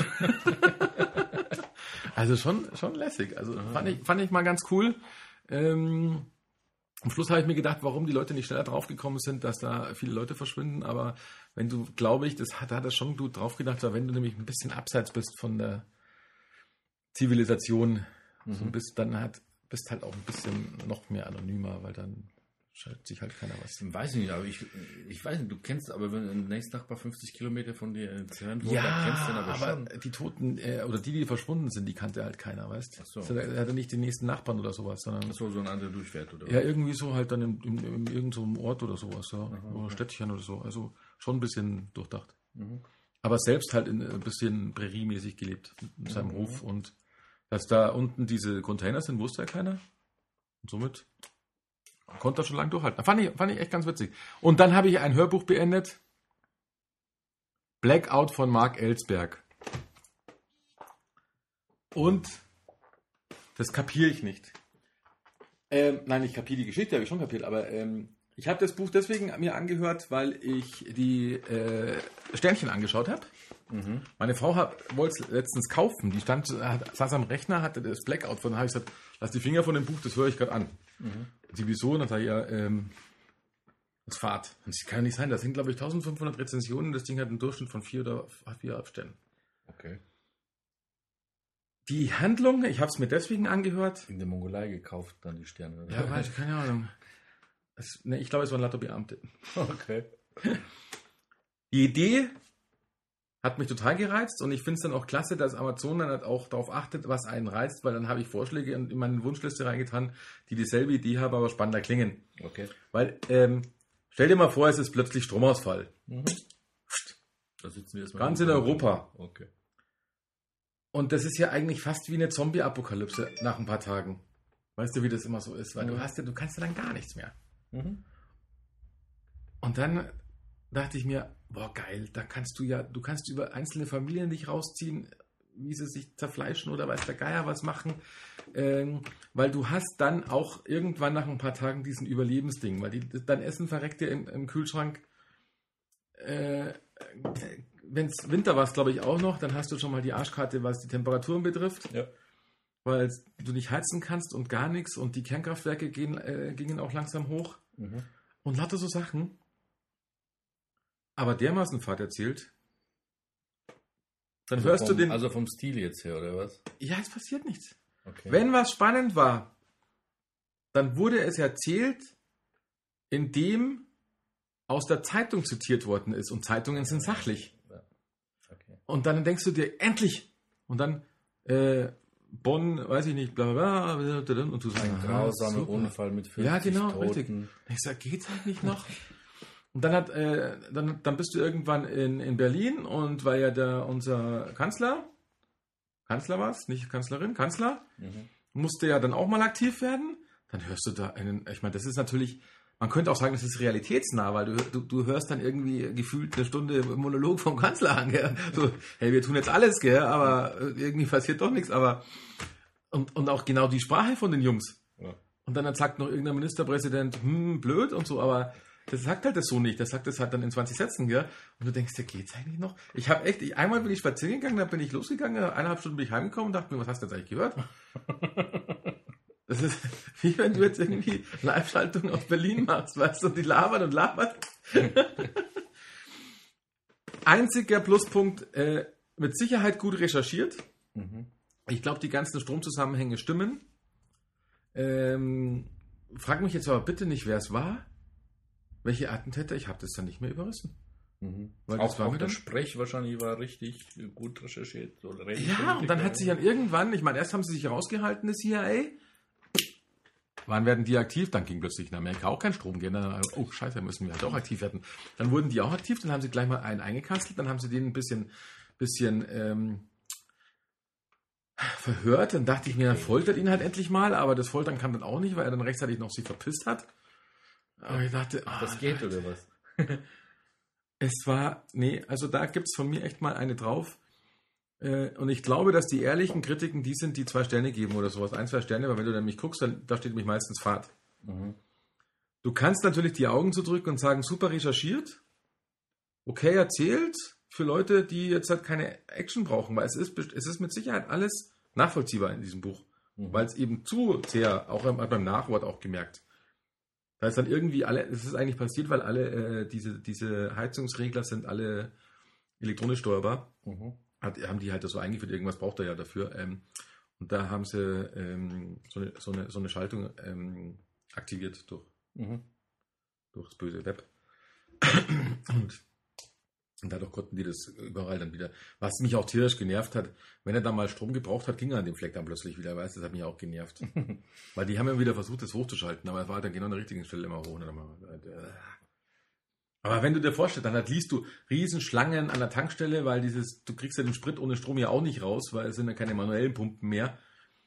Also schon, schon lässig. Also mhm. fand, ich, fand ich mal ganz cool. Ähm, am Schluss habe ich mir gedacht, warum die Leute nicht schneller draufgekommen sind, dass da viele Leute verschwinden. Aber wenn du, glaube ich, das hat, da hat er schon gut drauf gedacht, weil wenn du nämlich ein bisschen abseits bist von der Zivilisation, mhm. so bist, dann hat, bist halt auch ein bisschen noch mehr anonymer, weil dann schaltet sich halt keiner was. Ich weiß nicht, aber ich, ich weiß nicht, du kennst, aber wenn ein nächster Nachbar fünfzig Kilometer von dir entfernt wohnt, ja, dann kennst du ihn aber, aber schon. Die Toten, äh, oder die, die verschwunden sind, die kannte halt keiner, weißt du? Ach so. Also, er hatte nicht den nächsten Nachbarn oder sowas, sondern... Ach so, so ein anderer durchfährt, oder? Ja, irgendwie so halt dann in, in, in irgendeinem so Ort oder sowas, ja. Aha, oder okay. Städtchen oder so. Also schon ein bisschen durchdacht. Mhm. Aber selbst halt in, ein bisschen präriemäßig gelebt in seinem Mhm. Hof. Und dass da unten diese Container sind, wusste ja keiner. Und somit konnte er schon lange durchhalten. Fand ich, fand ich echt ganz witzig. Und dann habe ich ein Hörbuch beendet. Blackout von Mark Ellsberg. Und das kapiere ich nicht. Ähm, nein, ich kapiere die Geschichte, habe ich schon kapiert, aber ähm, ich habe das Buch deswegen mir angehört, weil ich die äh, Sternchen angeschaut habe. Mhm. Meine Frau wollte es letztens kaufen. Die stand, hat, saß am Rechner, hatte das Blackout von, da habe ich gesagt, lass die Finger von dem Buch, das höre ich gerade an. Mhm. Sie, wieso? Und dann sage ich, ja, ähm, das Fahrt. Und das kann ja nicht sein, das sind, glaube ich, eintausendfünfhundert Rezensionen. Das Ding hat einen Durchschnitt von vier oder vier Sternen. Okay. Die Handlung, ich habe es mir deswegen angehört. In der Mongolei gekauft, dann die Sterne. Oder? Ja, weiß ich, keine Ahnung. Es, ne, ich glaube, es waren Lotto-Beamte. Okay. Die Idee hat mich total gereizt und ich finde es dann auch klasse, dass Amazon dann halt auch darauf achtet, was einen reizt, weil dann habe ich Vorschläge in, in meine Wunschliste reingetan, die dieselbe Idee haben, aber spannender klingen. Okay. Weil, ähm, stell dir mal vor, es ist plötzlich Stromausfall. Mhm. Da sitzen wir erstmal Ganz in Europa. Okay. Und das ist ja eigentlich fast wie eine Zombie-Apokalypse nach ein paar Tagen. Weißt du, wie das immer so ist? Weil mhm. du hast ja, du kannst ja dann gar nichts mehr. Mhm. Und dann dachte ich mir, boah, geil, da kannst du ja, du kannst über einzelne Familien dich rausziehen, wie sie sich zerfleischen oder weiß der Geier was machen, ähm, weil du hast dann auch irgendwann nach ein paar Tagen diesen Überlebensding, weil die, dein Essen verreckt dir im, im Kühlschrank. Äh, Wenn es Winter war, glaube ich auch noch, dann hast du schon mal die Arschkarte, was die Temperaturen betrifft, ja. weil du nicht heizen kannst und gar nichts und die Kernkraftwerke gehen, äh, gingen auch langsam hoch Mhm. und lauter so Sachen. Aber dermaßen Fahrt erzählt, dann Also hörst vom, du den... Also vom Stil jetzt her, oder was? Ja, es passiert nichts. Okay. Wenn was spannend war, dann wurde es erzählt, indem aus der Zeitung zitiert worden ist. Und Zeitungen sind sachlich. Ja. Okay. Und dann denkst du dir, endlich! Und dann, äh, Bonn, weiß ich nicht, bla bla bla. Und du sagst, Ein grausamer Unfall mit fünfzig Ja, genau, Toten. richtig. Und ich sag, geht's eigentlich noch? Und dann hat, äh, dann, dann bist du irgendwann in, in Berlin und weil ja der unser Kanzler, Kanzler war's, nicht Kanzlerin, Kanzler, Mhm. musste ja dann auch mal aktiv werden. Dann hörst du da einen, ich meine, das ist natürlich, man könnte auch sagen, das ist realitätsnah, weil du, du, du hörst dann irgendwie gefühlt eine Stunde Monolog vom Kanzler an, gell? So, hey, wir tun jetzt alles, gell? Aber irgendwie passiert doch nichts, aber und, und auch genau die Sprache von den Jungs. Ja. Und dann sagt noch irgendein Ministerpräsident, hm, blöd und so, aber das sagt halt das so nicht. Das sagt das halt dann in zwanzig Sätzen, gell? Und du denkst, ja, geht's eigentlich noch? Ich habe echt, ich, einmal bin ich spazieren gegangen, dann bin ich losgegangen, eineinhalb Stunden bin ich heimgekommen und dachte mir, was hast du jetzt eigentlich gehört? Das ist wie wenn du jetzt irgendwie Live-Schaltung aus Berlin machst, weißt du, und die labern und labern. Einziger Pluspunkt, äh, mit Sicherheit gut recherchiert. Mhm. Ich glaube, die ganzen Stromzusammenhänge stimmen. Ähm, frag mich jetzt aber bitte nicht, wer es war. Welche Attentäter? Ich habe das dann nicht mehr überrissen. Mhm. Weil auch das war auch mir der dann- Sprech wahrscheinlich war richtig gut recherchiert. Oder richtig Ja, und dann richtig, hat sich dann irgendwann, ich meine, erst haben sie sich rausgehalten, das C I A. Wann werden die aktiv? Dann ging plötzlich in Amerika auch kein Strom gehen. Dann, oh, scheiße, müssen wir halt auch aktiv werden. Dann wurden die auch aktiv, dann haben sie gleich mal einen eingekanzelt, dann haben sie denen ein bisschen, bisschen ähm, verhört. Dann dachte ich mir, dann foltert ihn halt endlich mal, aber das Foltern kam dann auch nicht, weil er dann rechtzeitig noch sie verpisst hat. Aber ich dachte, Ach, das ah, geht oder was? es war, nee, also da gibt es von mir echt mal eine drauf. Äh, und ich glaube, dass die ehrlichen Kritiken die sind, die zwei Sterne geben oder sowas. Ein, zwei Sterne, weil wenn du nämlich guckst, dann da steht nämlich meistens Fahrt. Mhm. Du kannst natürlich die Augen zudrücken und sagen, super recherchiert, okay erzählt, für Leute, die jetzt halt keine Action brauchen, weil es ist, es ist mit Sicherheit alles nachvollziehbar in diesem Buch, mhm. weil es eben zu sehr, auch beim Nachwort auch gemerkt, da ist dann irgendwie alle, es ist eigentlich passiert, weil alle äh, diese, diese Heizungsregler sind alle elektronisch steuerbar, mhm. Hat, haben die halt so eingeführt, irgendwas braucht er ja dafür, ähm, und da haben sie ähm, so, eine, so, eine, so eine Schaltung ähm, aktiviert durch, mhm. durch das böse Web und Und dadurch konnten die das überall dann wieder. Was mich auch tierisch genervt hat, wenn er dann mal Strom gebraucht hat, ging er an dem Fleck dann plötzlich wieder, weißt du, das hat mich auch genervt. Weil die haben ja wieder versucht, das hochzuschalten, aber er war dann genau an der richtigen Stelle immer hoch. Aber wenn du dir vorstellst, dann halt liest du Riesenschlangen an der Tankstelle, weil dieses, du kriegst ja den Sprit ohne Strom ja auch nicht raus, weil es sind ja keine manuellen Pumpen mehr.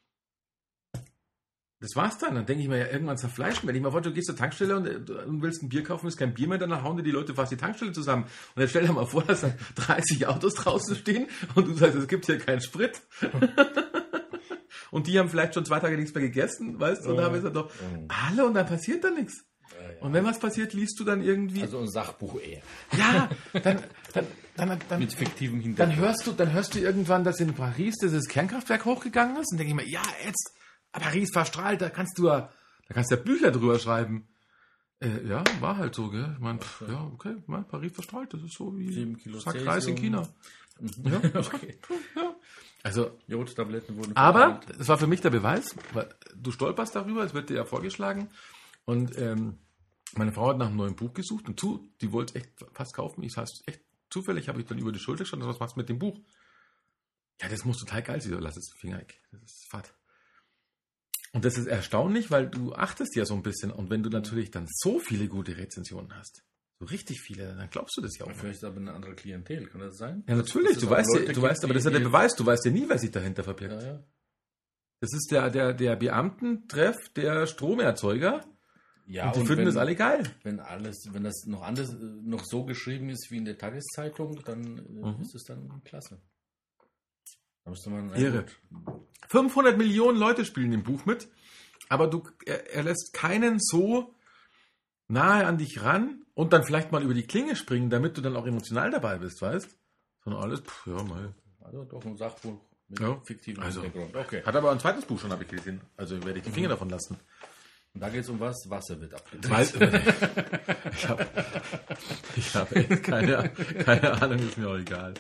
Das war's dann. Dann denke ich mir ja, irgendwann zerfleischen. Wenn ich mal vorstelle, du gehst zur Tankstelle und, und willst ein Bier kaufen, ist kein Bier mehr, dann hauen dir die Leute fast die Tankstelle zusammen. Und jetzt stell dir mal vor, dass dann dreißig Autos draußen stehen und du sagst, es gibt hier keinen Sprit. Und die haben vielleicht schon zwei Tage nichts mehr gegessen, weißt du? Und da haben wir doch alle und dann passiert da nichts. Ja, ja. Und wenn was passiert, liest du dann irgendwie... Also ein Sachbuch eher. Ja, dann... dann, dann, dann mit fiktivem Hintergrund. Dann hörst du, dann hörst du irgendwann, dass in Paris dieses Kernkraftwerk hochgegangen ist und denke ich mir, ja, jetzt... Paris verstrahlt, da kannst du ja, da kannst du ja Bücher drüber schreiben. Äh, ja, war halt so, gell? Ich meine, ja, okay, mein, Paris verstrahlt, das ist so wie Sackreis in China. Mhm. Ja, okay. Ja. Also, Jodtabletten wurden aber es war für mich der Beweis, weil du stolperst darüber, es wird dir ja vorgeschlagen und ähm, meine Frau hat nach einem neuen Buch gesucht und zu, die wollte es echt fast kaufen. Ich heißt echt zufällig, habe ich dann über die Schulter geschaut, was machst du mit dem Buch? Ja, das muss total geil sein, lass es Finger weg, das ist fad. Und das ist erstaunlich, weil du achtest ja so ein bisschen. Und wenn du natürlich dann so viele gute Rezensionen hast, so richtig viele, dann glaubst du das ja auch. Vielleicht ist aber eine andere Klientel, kann das sein? Ja, natürlich. Du weißt, ja, du weißt, aber das ist ja der Beweis. Du weißt ja nie, wer sich dahinter verbirgt. Ja, ja. Das ist der, der, der Beamtentreff der Stromerzeuger. Ja, und die und finden wenn, das alle geil. Wenn alles, wenn das noch anders, noch so geschrieben ist wie in der Tageszeitung, dann mhm. ist es dann klasse. Da müsste man Irre. fünfhundert Millionen Leute spielen im Buch mit, aber du, er, er lässt keinen so nahe an dich ran und dann vielleicht mal über die Klinge springen, damit du dann auch emotional dabei bist, weißt? Sondern alles, pff, ja, mal. Also doch ein Sachbuch mit ja. fiktivem also, Hintergrund. Okay. Hat aber ein zweites Buch schon, habe ich gesehen. Also werde ich die Finger mhm. davon lassen. Und da geht es um was? Wasser wird abgedreht. Weil, ich habe ich hab echt keine, keine Ahnung, ist mir auch egal.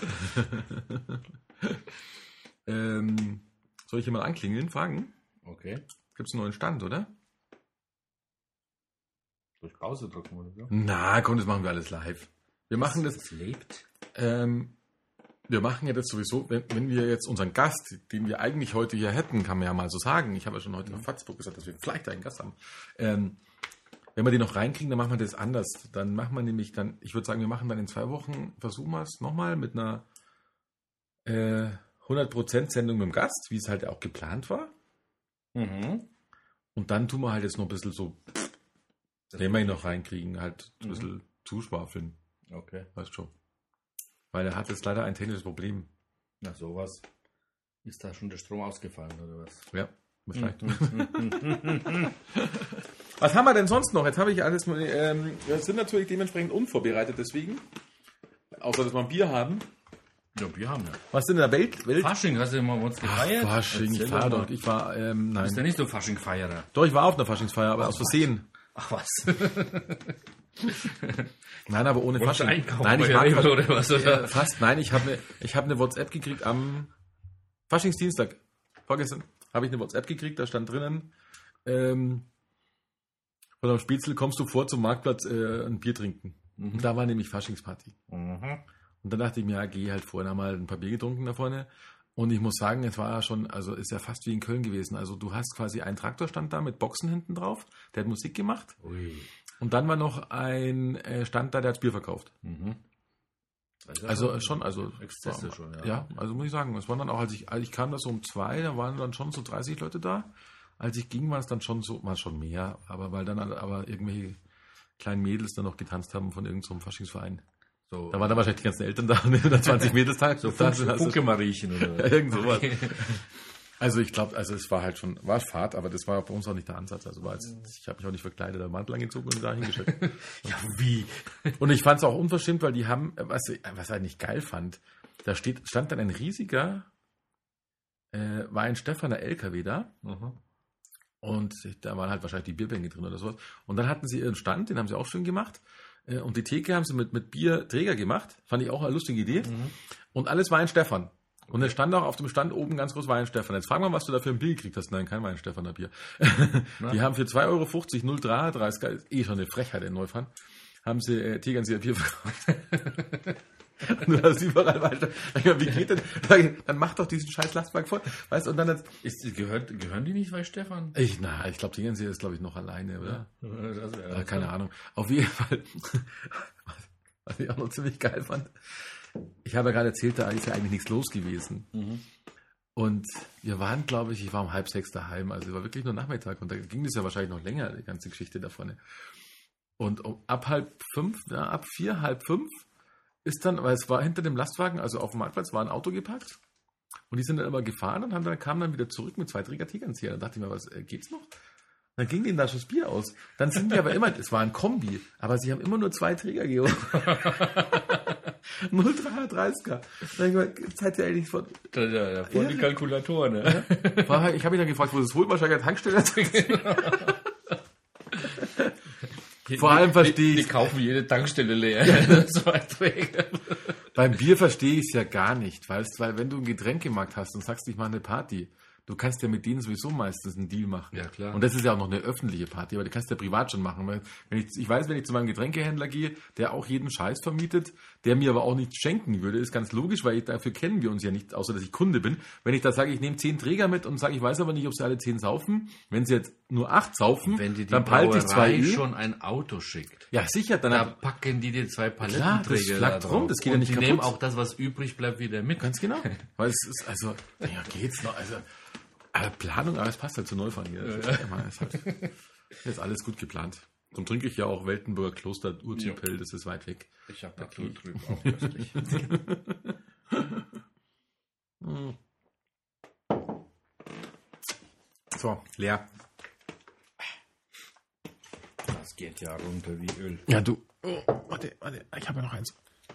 ähm, soll ich hier mal anklingeln, fragen? Okay. Gibt es einen neuen Stand, oder? Soll ich Pause drücken oder so? Na, komm, das machen wir alles live. Wir machen das. Das lebt. Ähm, wir machen ja das sowieso, wenn, wenn wir jetzt unseren Gast, den wir eigentlich heute hier hätten, kann man ja mal so sagen. Ich habe ja schon heute auf Facebook gesagt, dass wir vielleicht einen Gast haben. Ähm, wenn wir den noch reinkriegen, dann machen wir das anders. Dann machen wir nämlich dann, ich würde sagen, wir machen dann in zwei Wochen, versuchen wir es nochmal mit einer äh, hundert Prozent Sendung mit dem Gast, wie es halt auch geplant war. Mhm. Und dann tun wir halt jetzt noch ein bisschen so, wenn wir ihn noch reinkriegen, halt ein bisschen mhm. zuschwafeln. Okay. Weißt schon. Weil er hat jetzt leider ein technisches Problem. Na sowas. Ist da schon der Strom ausgefallen oder was? Ja, vielleicht. Was haben wir denn sonst noch? Jetzt habe ich alles, ähm, wir sind natürlich dementsprechend unvorbereitet deswegen. Außer, dass wir ein Bier haben. Ja, Bier haben wir. Was ist denn in der Welt? Welt? Fasching, hast du mal uns gefeiert? Ach, Fasching, ich war doch. Ich war, ähm, nein. Bist ja nicht so Fasching-Feierer? Doch, ich war auf einer Faschingsfeier, aber Ach, aus Versehen. Ach was. Nein, aber ohne Fasching. Nein, ich mag Rewe oder was, oder? Äh, fast. Nein, ich habe eine ich habe eine WhatsApp gekriegt am Faschingsdienstag. Vorgestern habe ich eine WhatsApp gekriegt, da stand drinnen, ähm, von einem Spitzel kommst du vor zum Marktplatz äh, ein Bier trinken. Mhm. Und da war nämlich Faschingsparty. Mhm. Und dann dachte ich mir, ja, geh halt vorher mal ein paar Bier getrunken da vorne. Und ich muss sagen, es war ja schon, also ist ja fast wie in Köln gewesen. Also du hast quasi einen Traktorstand da mit Boxen hinten drauf, der hat Musik gemacht. Ui. Und dann war noch ein Stand da, der hat Bier verkauft. Mhm. Das ist ja Also schon, also Exzesse war, schon, ja. ja. also muss ich sagen, es waren dann auch, als ich, als ich kam, das so um zwei, da waren dann schon so dreißig Leute da. Als ich ging, war es dann schon so, war schon mehr, aber weil dann aber irgendwelche kleinen Mädels dann noch getanzt haben von irgendeinem so Faschingsverein. So, Da waren dann wahrscheinlich die ganzen Eltern da und wenn du da zwanzig Mädels Tag so tanzt, Funke, hast du- Funke Mariechen oder Ja, irgend sowas. Also ich glaube, also es war halt schon, war Fahrt, aber das war bei uns auch nicht der Ansatz. Also war jetzt, ich habe mich auch nicht verkleidet, der Mantel angezogen und da hingestellt. Ja, wie? Und ich fand es auch unverschämt, weil die haben, was, was ich eigentlich geil fand, da steht, stand dann ein riesiger äh, Weinstephaner L K W da Mhm. und da waren halt wahrscheinlich die Bierbänke drin oder sowas. Und dann hatten sie ihren Stand, den haben sie auch schön gemacht. Äh, und die Theke haben sie mit, mit Bierträger gemacht. Fand ich auch eine lustige Idee. Mhm. Und alles Weinstephan. Und es stand auch auf dem Stand oben ganz groß Weinstephan. Jetzt frag mal, was du da für ein Bier gekriegt hast. Nein, kein Weinstephaner Bier. Die haben für zwei Euro fünfzig null drei dreißig, ist eh schon eine Frechheit in Neufahren, haben sie äh, Tegernseer Bier verkauft. Und du hast überall Weinstephan. Wie geht denn? Dann mach doch diesen scheiß Lastwagen voll. Weißt du, und dann hat, Ist, gehört, gehören die nicht bei Stefan? ich, na, ich glaube, Tegernseer ist, glaube ich, noch alleine, oder? Das Äh, keine Ahnung. Auf jeden Fall, was ich auch noch ziemlich geil fand. Ich habe ja gerade erzählt, da ist ja eigentlich nichts los gewesen. Mhm. Und wir waren, glaube ich, ich war um halb sechs daheim, also es war wirklich nur Nachmittag und da ging das ja wahrscheinlich noch länger, die ganze Geschichte da vorne. Und um, ab halb fünf, ja, ab vier, halb fünf ist dann, weil es war hinter dem Lastwagen, also auf dem Marktplatz, war ein Auto geparkt und die sind dann immer gefahren und haben dann, kamen dann wieder zurück mit zwei Träger Tegernseer. Dann dachte ich mir, was, äh, geht's noch? Dann ging denen da schon das Bier aus. Dann sind die aber immer, es war ein Kombi, aber sie haben immer nur zwei Träger geholt. null drei dreißiger. Dann hab ich gesagt, seid ihr eigentlich von. Da, da, da vorne die Kalkulatoren, ne? War halt- Ich habe mich dann gefragt, wo das holt, wahrscheinlich eine Tankstelle. Vor allem verstehe Die, die ich, kaufen jede Tankstelle leer. Zwei Träger. beim Bier verstehe ich es ja gar nicht, weißt, weil wenn du einen Getränkemarkt hast und sagst, ich mache eine Party, du kannst ja mit denen sowieso meistens einen Deal machen. Ja, klar. Und das ist ja auch noch eine öffentliche Party, aber die kannst du ja privat schon machen. Weil wenn ich, ich weiß, wenn ich zu meinem Getränkehändler gehe, der auch jeden Scheiß vermietet, der mir aber auch nichts schenken würde, ist ganz logisch, weil ich, dafür kennen wir uns ja nicht, außer dass ich Kunde bin. Wenn ich da sage, ich nehme zehn Träger mit und sage, ich weiß aber nicht, ob sie alle zehn saufen, wenn sie jetzt nur acht saufen, Wenn dir die dann behalte ich zwei Brauerei eh. schon ein Auto schickt, Ja, sicher, dann da hat, packen die dir zwei Klar, Palettenträger das flackt da rum, drauf. das geht ja Und nicht die kaputt. nehmen auch das, was übrig bleibt, wieder mit. ganz genau. Weil es ist, also, ja, geht's noch, also, aber Planung, aber es passt halt zu Neufahren hier. Das ist, ja, ist, halt, ist alles gut geplant. Darum trinke ich ja auch Weltenburger Kloster Urzipel, das ist weit weg. Ich habe da Kiel drüben auch köstlich. So, leer. Das geht ja runter wie Öl. Ja, du. Oh, warte, warte, ich habe ja noch eins.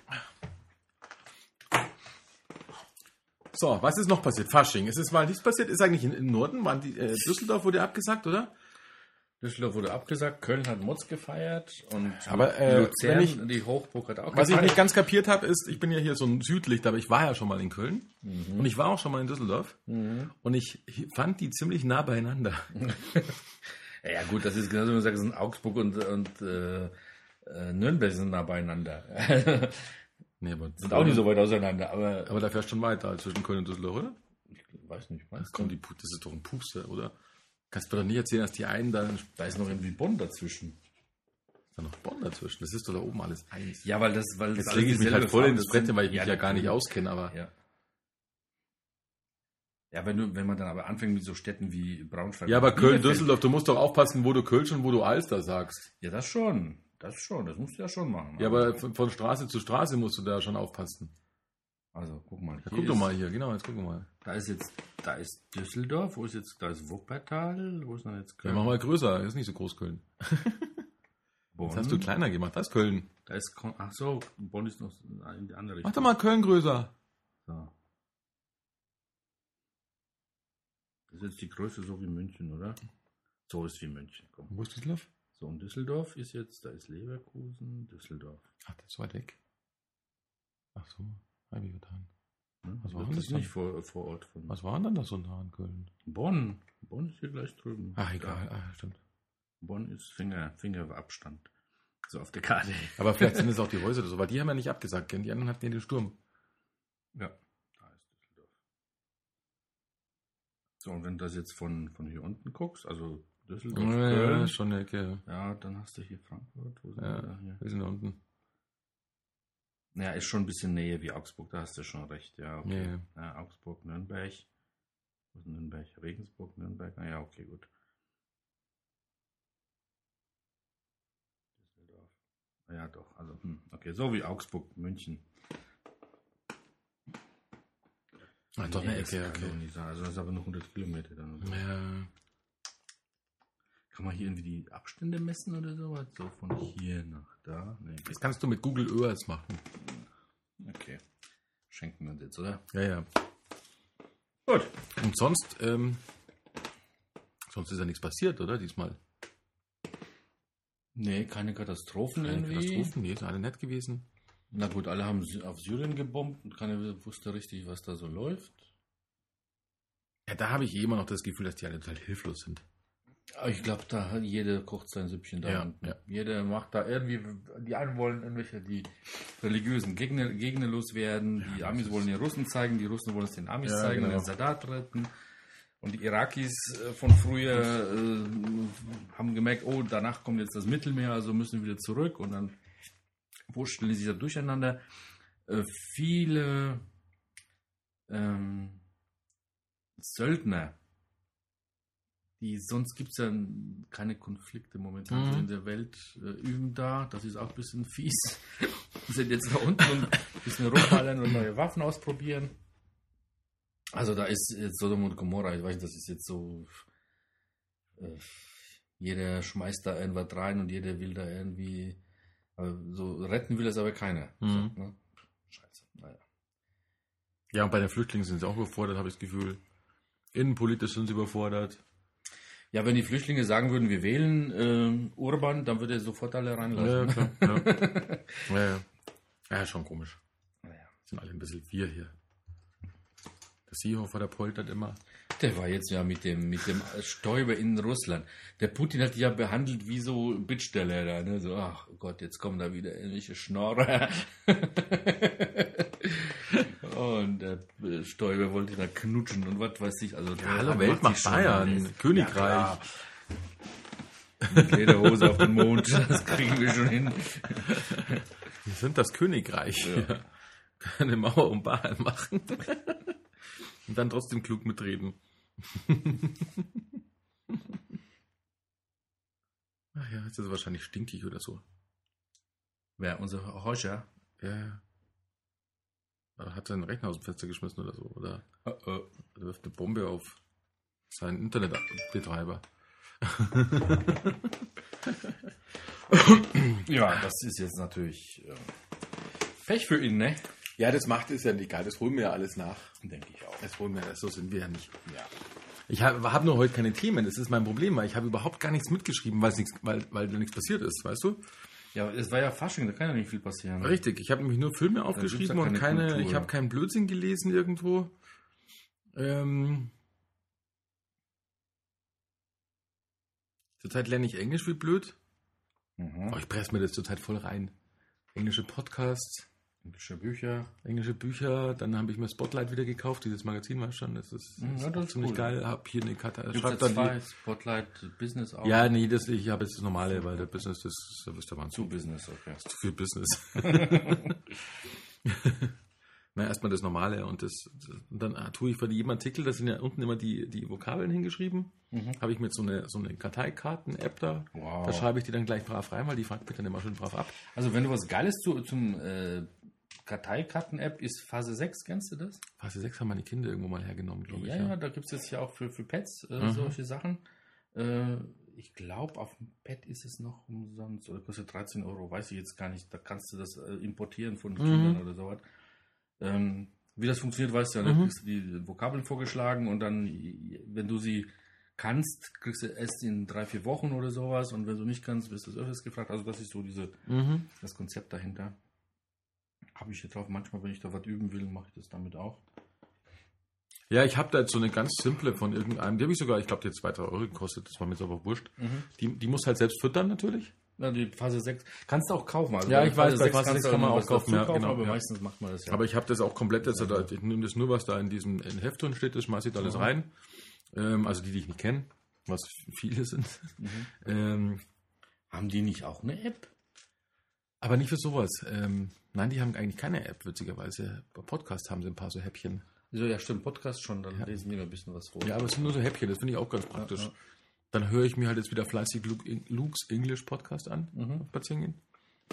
So, was ist noch passiert? Fasching. Es ist mal nichts passiert. Ist eigentlich im Norden, waren die, äh, Düsseldorf wurde abgesagt, oder? Düsseldorf wurde abgesagt, Köln hat Motz gefeiert und Aber, äh, Luzern, wenn ich- die Hochburg hat auch Was ich gefeiert. nicht ganz kapiert habe, ist, ich bin ja hier so ein Südlicht, aber ich war ja schon mal in Köln und ich war auch schon mal in Düsseldorf und ich fand die ziemlich nah beieinander. Ja gut, das ist genauso, wie du sagst, in Augsburg und, und äh, äh, Nürnberg sind nah beieinander. Nee, aber, Sind auch nicht so weit auseinander, aber aber da fährst du schon weiter zwischen Köln und Düsseldorf, oder? ich weiß nicht, Das, meinst kommt du? die, Pu- das ist doch ein Puster, oder? Kannst du mir doch nicht erzählen, dass die einen da, ist Da ist noch irgendwie Bonn dazwischen. da noch Bonn dazwischen. Das ist doch da oben alles eins. Ja, weil das, weil das Jetzt alles lege ich mich dieselbe halt voll Farbe ins Brett, sind. weil ich mich ja gar nicht natürlich. auskenne, aber Ja. Ja, wenn du, wenn man dann aber anfängt mit so Städten wie Braunschweig. ja, aber und Köln, Bielefeld- Düsseldorf, du musst doch aufpassen, wo du Kölsch und wo du Alster sagst. Ja, das schon. Das schon. Das musst du ja schon machen. Ja, aber von, von Straße zu Straße musst du da schon aufpassen. Also, guck mal. Ja, hier guck doch ist- mal hier, genau, jetzt guck mal. Da ist jetzt, da ist Düsseldorf, wo ist jetzt, da ist Wuppertal, wo ist dann jetzt Ja, Köln? mach mal größer, ist nicht so groß Köln. Bonn. Das hast du kleiner gemacht, das ist Köln. Da ist, Kon- ach so, Bonn ist noch in die andere Mach Richtung. doch mal Köln größer. So. Das ist jetzt die Größe so wie München, oder? So ist wie München. Komm. Wo ist Düsseldorf? So, und Düsseldorf ist jetzt, da ist Leverkusen, Düsseldorf. Ach, das ist weit weg. Ach so, hab ich getan. Ne? Was war das denn ist das dann? nicht vor, vor Ort von Was war denn das so nah in Köln? Bonn. Bonn ist hier gleich drüben. Ach, egal, Da. ah, stimmt. Bonn ist Finger, Fingerabstand. So auf der Karte. Aber vielleicht sind es auch die Häuser oder so, weil die haben ja nicht abgesagt, gell? Die anderen hatten ja den Sturm. Ja, da ist Düsseldorf. So, und wenn du das jetzt von, von hier unten guckst, also Düsseldorf, Ja, Köln, schon eine Ecke. ja, dann hast du hier Frankfurt. Wo sind Ja, wir da hier? wir sind da unten. Ja, ist schon ein bisschen Nähe wie Augsburg, da hast du schon recht. Ja, okay. Ja. Ja, Augsburg, Nürnberg. Wo ist Nürnberg? Regensburg, Nürnberg. Na ja, okay, gut. Düsseldorf. Ja, doch. Also, hm, okay, so wie Augsburg, München. Ach, doch eine Nee, das Ecke, kann okay. doch nicht sein. Also, das ist aber nur hundert Kilometer dann. Ja. Kann man hier irgendwie die Abstände messen oder sowas? So von hier nach da? Nee, Das kannst du mit Google Earth machen. okay. Schenken wir uns jetzt, oder? Ja, ja. Gut. Und sonst, ähm, sonst ist ja nichts passiert, oder? Diesmal. Nee, keine Katastrophen Keine irgendwie. Katastrophen, die sind alle nett gewesen. Na gut, alle haben Sy- auf Syrien gebombt und keiner wusste richtig, was da so läuft. Ja, da habe ich eh immer noch das Gefühl, dass die alle total hilflos sind. Aber ich glaube, da hat jeder kocht sein Süppchen da Ja, unten. ja. Jeder macht da irgendwie, die einen wollen irgendwelche, die religiösen Gegner, Gegner loswerden, die Amis wollen die Russen zeigen, die Russen wollen es den Amis Ja, zeigen genau. und den Sadat retten. Und die Irakis äh, von früher äh, haben gemerkt, oh, danach kommt jetzt das Mittelmeer, also müssen wir wieder zurück. Und dann wurschteln die sich da durcheinander. Äh, viele ähm, Söldner, die sonst gibt es ja keine Konflikte momentan Mhm. so in der Welt, äh, üben da. Das ist auch ein bisschen fies. Die sind jetzt da unten und ein bisschen rumballern und neue Waffen ausprobieren. Also da ist jetzt Sodom und Gomorra, ich weiß nicht, das ist jetzt so, äh, jeder schmeißt da irgendwas rein und jeder will da irgendwie, aber so retten will es aber keiner. Mhm. So, ne? Scheiße, naja. Ja, und bei den Flüchtlingen sind sie auch überfordert, habe ich das Gefühl. Innenpolitisch sind sie überfordert. Ja, wenn die Flüchtlinge sagen würden, wir wählen äh, Urban, dann würde er sofort alle Ja, reinlassen. klar. Ja, ja, ja. Ja, schon komisch. Naja. Sind alle ein bisschen wir hier. Der Seehofer, der poltert immer. Der war jetzt ja mit dem, mit dem Stoiber in Russland. Der Putin hat die ja behandelt wie so Bittsteller da, ne? So, ach Gott, jetzt kommen da wieder irgendwelche Schnorrer. Und der Stoiber wollte da knutschen und was weiß ich. Also, Ja, hallo, der Welt macht macht sich schon Bayern, alles. Königreich. Ja, klar. Mit Lederhose auf den Mond, das kriegen wir schon hin. Wir sind das Königreich. Ja. Ja. Eine Mauer um Bayern machen. Und dann trotzdem klug mitreden. Ach ja, jetzt ist er wahrscheinlich stinkig oder so. Wer, unser Horcher? Ja, ja. Oder hat seinen Rechner aus dem Fenster geschmissen oder so. Oder Oh, oh. er wirft eine Bombe auf seinen Internetbetreiber. Ja, das ist jetzt natürlich äh, Pech für ihn, ne? Ja, das macht es ja nicht egal. Das holen wir ja alles nach. Denke ich auch. Das holen wir, so sind wir ja nicht. Ja. Ich habe hab nur heute keine Themen. Das ist mein Problem, weil ich habe überhaupt gar nichts mitgeschrieben, weil's nichts, weil, weil da nichts passiert ist, weißt du? Ja, es war ja Fasching, da kann ja nicht viel passieren. Richtig, ich habe nämlich nur Filme aufgeschrieben ja und keine keine, Kultur. ich habe keinen Blödsinn gelesen irgendwo. Ähm, zurzeit lerne ich Englisch wie blöd. Mhm. Oh, ich presse mir das zurzeit voll rein. Englische Podcasts, Englische Bücher. englische Bücher, dann habe ich mir Spotlight wieder gekauft, dieses Magazin war schon, das ist, Mhm, ist ja, das auch ist ziemlich cool. geil, habe hier eine Karte, Gibt's schreibt jetzt dann zwei, die, Spotlight, Business auch. ja, nee, das, ich habe jetzt das normale, weil der Business, das, da wisst ihr wann Zu Business, okay. zu viel Business. Na, erstmal das Normale und das, und dann ah, tue ich für jedem Artikel, da sind ja unten immer die, die Vokabeln hingeschrieben, Mhm. habe ich mit so eine, so eine Karteikarten-App da, Wow. da schreibe ich die dann gleich brav rein, weil die fragt mich dann immer schön brav ab. Also wenn du was Geiles zu, zum äh, Karteikarten-App ist Phase sechs, kennst du das? Phase sechs haben meine Kinder irgendwo mal hergenommen, glaube Ja, ich. ja, da gibt es jetzt ja auch für, für Pets äh, Mhm. solche Sachen. Äh, ich glaube, auf dem Pad ist es noch umsonst oder kostet dreizehn Euro, weiß ich jetzt gar nicht. Da kannst du das äh, importieren von Mhm. Kindern oder sowas. Ähm, wie das funktioniert, weißt du ja. Da Mhm. kriegst du die Vokabeln vorgeschlagen und dann, wenn du sie kannst, kriegst du erst in drei, vier Wochen oder sowas und wenn du nicht kannst, wirst du es öfters gefragt. Also das ist so diese, Mhm. das Konzept dahinter. Habe ich hier drauf. Manchmal, wenn ich da was üben will, mache ich das damit auch. Ja, ich habe da jetzt so eine ganz simple von irgendeinem, die habe ich sogar, ich glaube, die hat zwei, drei Euro gekostet, das war mir jetzt aber wurscht. Mhm. Die, die muss halt selbst füttern natürlich. Ja, die Phase sechs kannst du auch kaufen. Also Ja, bei ich weiß, bei sechs Phase kannst sechs du kann man was auch kaufen, dazu ja, genau, aber ja. meistens macht man das ja. Aber ich habe das auch komplett, jetzt, also, ich nehme das nur, was da in diesem in Heft drin steht, das schmeiße ich da alles Mhm. rein. Ähm, also die, die ich nicht kenne, was viele sind. Mhm. Ähm, Haben die nicht auch eine App? Aber nicht für sowas. Ähm, nein, die haben eigentlich keine App, witzigerweise. Bei Podcast haben sie ein paar so Häppchen. So, ja, stimmt, Podcast schon, dann Ja. lesen die mir ein bisschen was vor. Ja, aber es sind nur so Häppchen, das finde ich auch ganz praktisch. Ja, ja. Dann höre ich mir halt jetzt wieder fleißig Luke, Luke's English Podcast an, Mhm. spazieren gehen.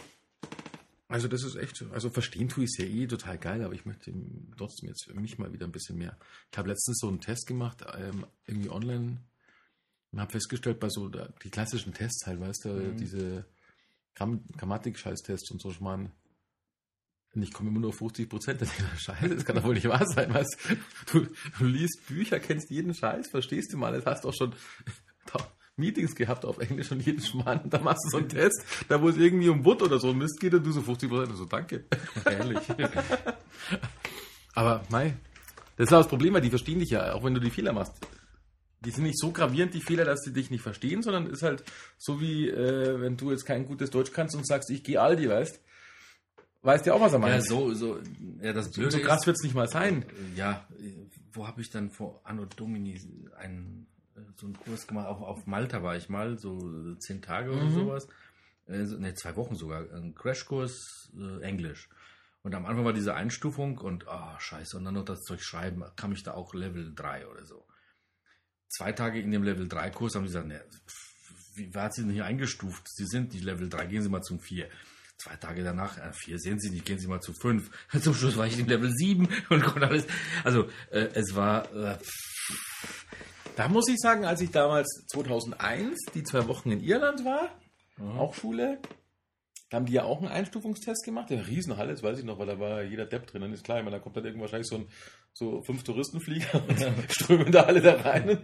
Also das ist echt, also verstehen tue ich es ja eh total geil, aber ich möchte trotzdem jetzt für mich mal wieder ein bisschen mehr. Ich habe letztens so einen Test gemacht, ähm, irgendwie online, und habe festgestellt, bei so da, die klassischen Tests halt, weißt du, Mhm. diese Gramm Grammatik-Scheiß-Tests und so, ich meine, und ich komme immer nur auf fünfzig Prozent. Scheiße, das kann doch wohl nicht wahr sein. Weißt? Du, du liest Bücher, kennst jeden Scheiß, verstehst du mal, das hast doch schon Meetings gehabt auf Englisch und jeden Schmarrn. Und dann machst du so einen Test, da wo es irgendwie um Butt oder so Mist geht und du so fünfzig Prozent. So, danke. Ehrlich. Aber, mei, das ist auch das Problem, weil die verstehen dich ja, auch wenn du die Fehler machst. Die sind nicht so gravierend, die Fehler, dass sie dich nicht verstehen, sondern ist halt so wie, äh, wenn du jetzt kein gutes Deutsch kannst und sagst, ich gehe Aldi, weißt weißt ja auch, was er meint. Ja, so, so, ja, das Blöde so krass wird es nicht mal sein. ist, ja, wo habe ich dann vor Anno Domini einen, so einen Kurs gemacht, auch auf Malta war ich mal, so zehn Tage oder Mhm. sowas, äh, so- ne, zwei Wochen sogar, ein Crashkurs äh, Englisch. Und am Anfang war diese Einstufung und, ah, scheiße, und dann noch das Zeug schreiben, kam ich da auch Level drei oder so. Zwei Tage in dem Level drei Kurs haben sie gesagt, ne, wie war sie denn hier eingestuft? Sie sind nicht Level drei, gehen Sie mal zum vier. Zwei Tage danach, äh, vier sehen Sie nicht, gehen Sie mal zu fünf. Zum Schluss war ich in Level sieben und konnte alles. Also, äh, es war. Äh, Da muss ich sagen, als ich damals zweitausendeins die zwei Wochen in Irland war, Mhm. auch Schule, da haben die ja auch einen Einstufungstest gemacht. Eine Riesenhalle, das weiß ich noch, weil da war jeder Depp drin. Dann ist klar, ich meine, da kommt dann irgendwann wahrscheinlich so, ein, so fünf Touristenflieger und strömen da alle da rein.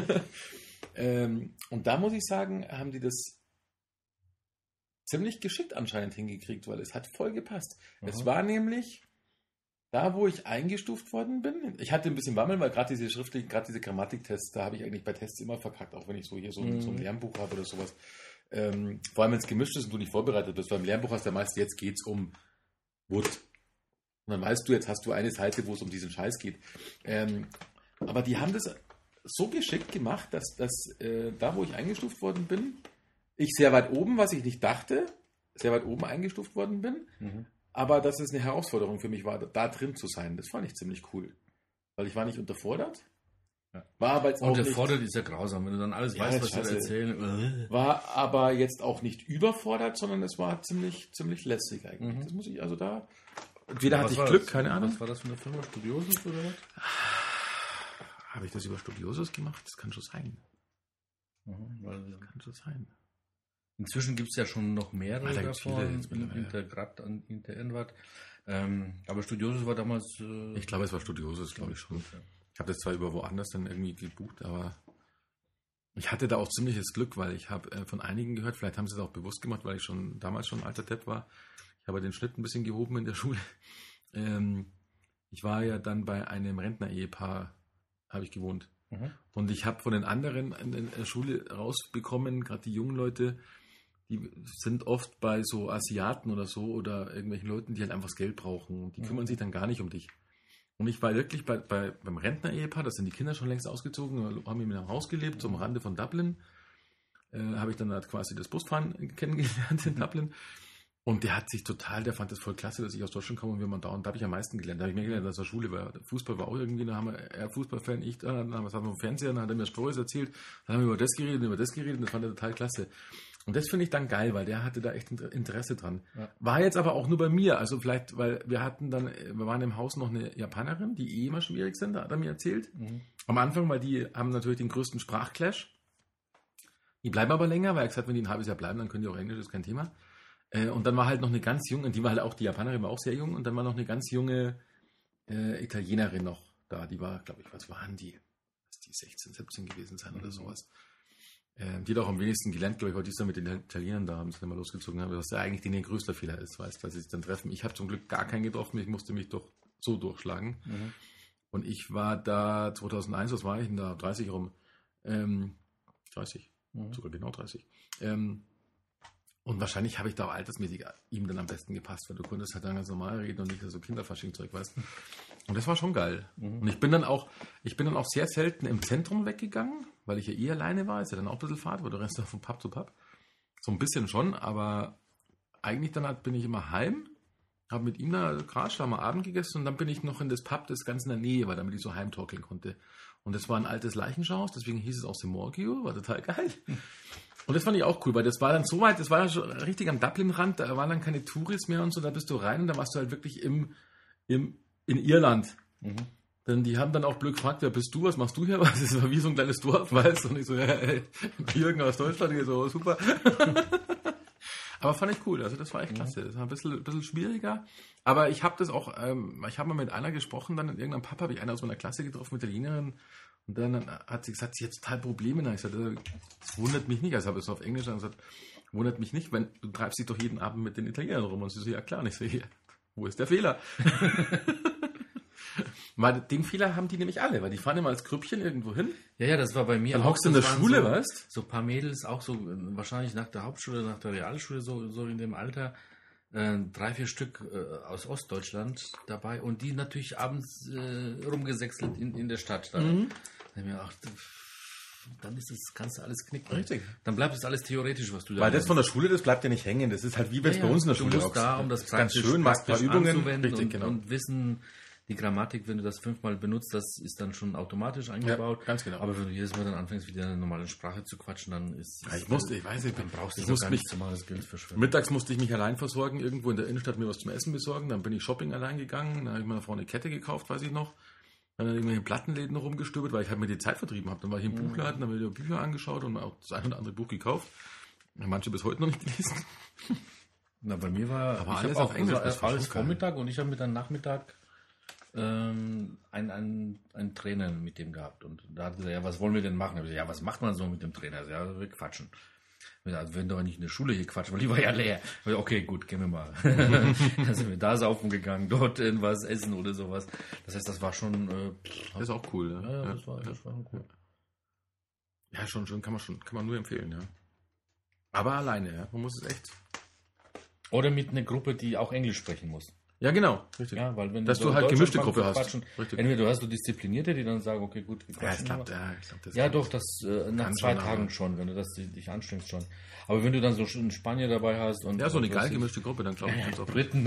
ähm, und da muss ich sagen, haben die das ziemlich geschickt anscheinend hingekriegt, weil es hat voll gepasst. Mhm. Es war nämlich da, wo ich eingestuft worden bin. Ich hatte ein bisschen Bammel, weil gerade diese schriftlichen, gerade diese Grammatiktests, da habe ich eigentlich bei Tests immer verkackt, auch wenn ich so hier so, ein- Mhm. so ein Lernbuch habe oder sowas. Ähm, vor allem, wenn es gemischt ist und du nicht vorbereitet bist. Beim Lernbuch hast du ja meist, jetzt geht's um Wood. Und dann weißt du, jetzt hast du eine Seite, wo es um diesen Scheiß geht. Ähm, aber die haben das so geschickt gemacht, dass, dass äh, da, wo ich eingestuft worden bin, ich sehr weit oben, was ich nicht dachte, sehr weit oben eingestuft worden bin, Mhm. aber dass es eine Herausforderung für mich war, da drin zu sein. Das fand ich ziemlich cool. Weil ich war nicht unterfordert, Ja. war aber jetzt auch Und der nicht, Fordert ist ja grausam, wenn du dann alles Ja, weißt, was scheiße. sie erzählen. Äh. war aber jetzt auch nicht überfordert, sondern es war ziemlich, ziemlich lässig eigentlich. Mhm. Das muss ich also da. Entweder Was hatte ich war Glück, das? keine Ahnung. Was war das für eine Firma? Studiosus oder was? Habe ich das über Studiosus gemacht? Das kann schon sein. Mhm, weil, Kann schon sein. inzwischen gibt es ja schon noch mehrere Ah, da gibt's viele davon, jetzt mittlerweile. in der Grad an in der Enwart. Ähm, aber Studiosus war damals. Äh, Ich glaube, es war Studiosus, glaube ich schon. Ja. Ich habe das zwar über woanders dann irgendwie gebucht, aber ich hatte da auch ziemliches Glück, weil ich habe äh, von einigen gehört, vielleicht haben sie es auch bewusst gemacht, weil ich schon damals schon ein alter Depp war. Ich habe den Schnitt ein bisschen gehoben in der Schule. Ähm, ich war ja dann bei einem Rentner-Ehepaar, habe ich gewohnt. Mhm. Und ich habe von den anderen in der Schule rausbekommen, gerade die jungen Leute, die sind oft bei so Asiaten oder so oder irgendwelchen Leuten, die halt einfach das Geld brauchen. Und die Mhm. kümmern sich dann gar nicht um dich. Und ich war wirklich bei, bei, beim Rentner-Ehepaar, da sind die Kinder schon längst ausgezogen, haben in einem Haus gelebt, so am Rande von Dublin. Äh, habe ich dann halt quasi das Busfahren kennengelernt in Dublin. Und der hat sich total, der fand das voll klasse, dass ich aus Deutschland komme und wir mal da. Und da habe ich am meisten gelernt. Da habe ich mehr gelernt, dass er Schule war. Der Fußball war auch irgendwie, da haben wir, er Fußballfan, ich da, dann was haben wir im Fernseher, dann hat er mir Stories erzählt, dann haben wir über das geredet, über das geredet und das fand er total klasse. Und das finde ich dann geil, weil der hatte da echt Interesse dran. Ja. War jetzt aber auch nur bei mir, also vielleicht, weil wir hatten dann, wir waren im Haus noch eine Japanerin, die eh immer schwierig sind, da hat er mir erzählt. Mhm. Am Anfang, weil die haben natürlich den größten Sprachclash. Die bleiben aber länger, weil er gesagt hat, wenn die ein halbes Jahr bleiben, dann können die auch Englisch, das ist kein Thema. Äh, und dann war halt noch eine ganz junge, die war halt auch, die Japanerin war auch sehr jung, und dann war noch eine ganz junge äh, Italienerin noch da, die war, glaube ich, was waren die? Lass die sechzehn, siebzehn gewesen sein oder Mhm. sowas. Ähm, die hat auch am wenigsten gelernt, glaube ich, weil die ist dann mit den Italienern da, haben sie dann mal losgezogen, haben, was ja eigentlich denen ihr größter Fehler ist, weißt du, weil sie sich dann treffen. Ich habe zum Glück gar keinen getroffen, ich musste mich doch so durchschlagen. Mhm. Und ich war da zweitausendeins, was war ich denn da? dreißig rum. Ähm, dreißig, Mhm. sogar genau dreißig. Ähm, und wahrscheinlich habe ich da auch altersmäßig ihm dann am besten gepasst, weil du konntest halt dann ganz normal reden und nicht so Kinderfasching-Zeug, weißt du. Und das war schon geil. Mhm. Und ich bin dann auch, ich bin dann auch sehr selten im Zentrum weggegangen, weil ich ja eh alleine war. Ist ja dann auch ein bisschen Fahrt, weil du rennst da von Pub zu Pub. So ein bisschen schon, aber eigentlich dann bin ich immer heim, habe mit ihm da Gras, haben wir Abend gegessen und dann bin ich noch in das Pub, das ganz in der Nähe war, damit ich so heimtorkeln konnte. Und das war ein altes Leichenschaus, deswegen hieß es auch Simorgio, war total geil. Und das fand ich auch cool, weil das war dann so weit, das war ja schon richtig am Dublin-Rand, da waren dann keine Touris mehr und so, da bist du rein und da warst du halt wirklich im, im, in Irland. Mhm. Denn die haben dann auch blöd gefragt, wer bist du, was machst du hier? Was? Das war wie so ein kleines Dorf, weißt du? Und ich so, ja, hey, Jürgen aus Deutschland, ich so, super. Aber fand ich cool, also das war echt klasse. Das war ein bisschen, ein bisschen schwieriger. Aber ich habe das auch, ähm, ich habe mal mit einer gesprochen, dann in irgendeinem Pub habe ich eine aus meiner Klasse getroffen, mit Italienerin. Und dann hat sie gesagt, sie hat total Probleme. Und ich gesagt, das wundert mich nicht. Also habe ich es auf Englisch gesagt, wundert mich nicht, wenn du treibst dich doch jeden Abend mit den Italienern rum. Und sie so, ja klar. Und ich so, ja, wo ist der Fehler? Weil den Fehler haben die nämlich alle, weil die fahren immer als Grüppchen irgendwo hin. Ja, ja, das war bei mir dann auch. Dann hockst du in der Schule, so, weißt? So ein paar Mädels, auch so wahrscheinlich nach der Hauptschule, nach der Realschule, so, so in dem Alter, äh, drei, vier Stück äh, aus Ostdeutschland dabei und die natürlich abends äh, rumgesächselt in, in der Stadt. Da mhm. habe ich mir gedacht, dann ist das, kannst du alles knicken. Richtig. Dann bleibt es alles theoretisch, was du da Weil das von der Schule, das bleibt ja nicht hängen. Das ist halt wie wenn es ja, bei uns in der Schule ist. Du musst da, um das praktisch, ganz schön, machst ein paar Übungen richtig, und, genau. und wissen, die Grammatik, wenn du das fünfmal benutzt, das ist dann schon automatisch eingebaut. Ja, ganz genau. Aber wenn du jedes Mal dann anfängst, wieder eine normale Sprache zu quatschen, dann ist ja, ich musste, ich weiß nicht, dann brauchst du ich musste mich zu machen, das Geld verschwenden. Mittags musste ich mich allein versorgen, irgendwo in der Innenstadt mir was zum Essen besorgen. Dann bin ich Shopping allein gegangen, dann habe ich meiner Frau eine Kette gekauft, weiß ich noch. Dann habe ich mir in Plattenläden rumgestöbert, weil ich halt mir die Zeit vertrieben habe. Dann war ich im mhm. Buchladen, dann habe ich mir Bücher angeschaut und auch das ein oder andere Buch gekauft. Manche bis heute noch nicht gelesen. Na, bei mir war aber ich alles auch auf Englisch. Also alles Vormittag und ich habe mit dann Nachmittag ähm, ein, ein, ein Trainer mit dem gehabt. Und da hat er gesagt, ja, was wollen wir denn machen? Ich gesagt, ja, was macht man so mit dem Trainer? Ja, wir quatschen. Also, wenn doch nicht in der Schule hier quatschen, weil die war ja leer. Okay, gut, gehen wir mal. Dann sind wir da saufen gegangen, dort irgendwas essen oder sowas. Das heißt, das war schon... Äh, das ist auch cool. Ja, ja, ja, das, war, das war schon cool. Ja, schon, schon, kann man schon, kann man nur empfehlen, ja. Aber alleine, ja. Man muss es echt... Oder mit einer Gruppe, die auch Englisch sprechen muss. Ja, genau. Richtig. Ja, weil wenn Dass du, du halt gemischte Gruppe hast. Entweder du hast so Disziplinierte, die dann sagen, okay, gut, wir ja, ich glaub, ja, ich glaub, das ja, doch, das äh, nach zwei schon, Tagen schon, wenn du das dich anstrengst schon. Aber wenn du dann so einen Spanier dabei hast und ja, so eine geil gemischte Gruppe, dann glaube ich, ja, ja, auch Briten.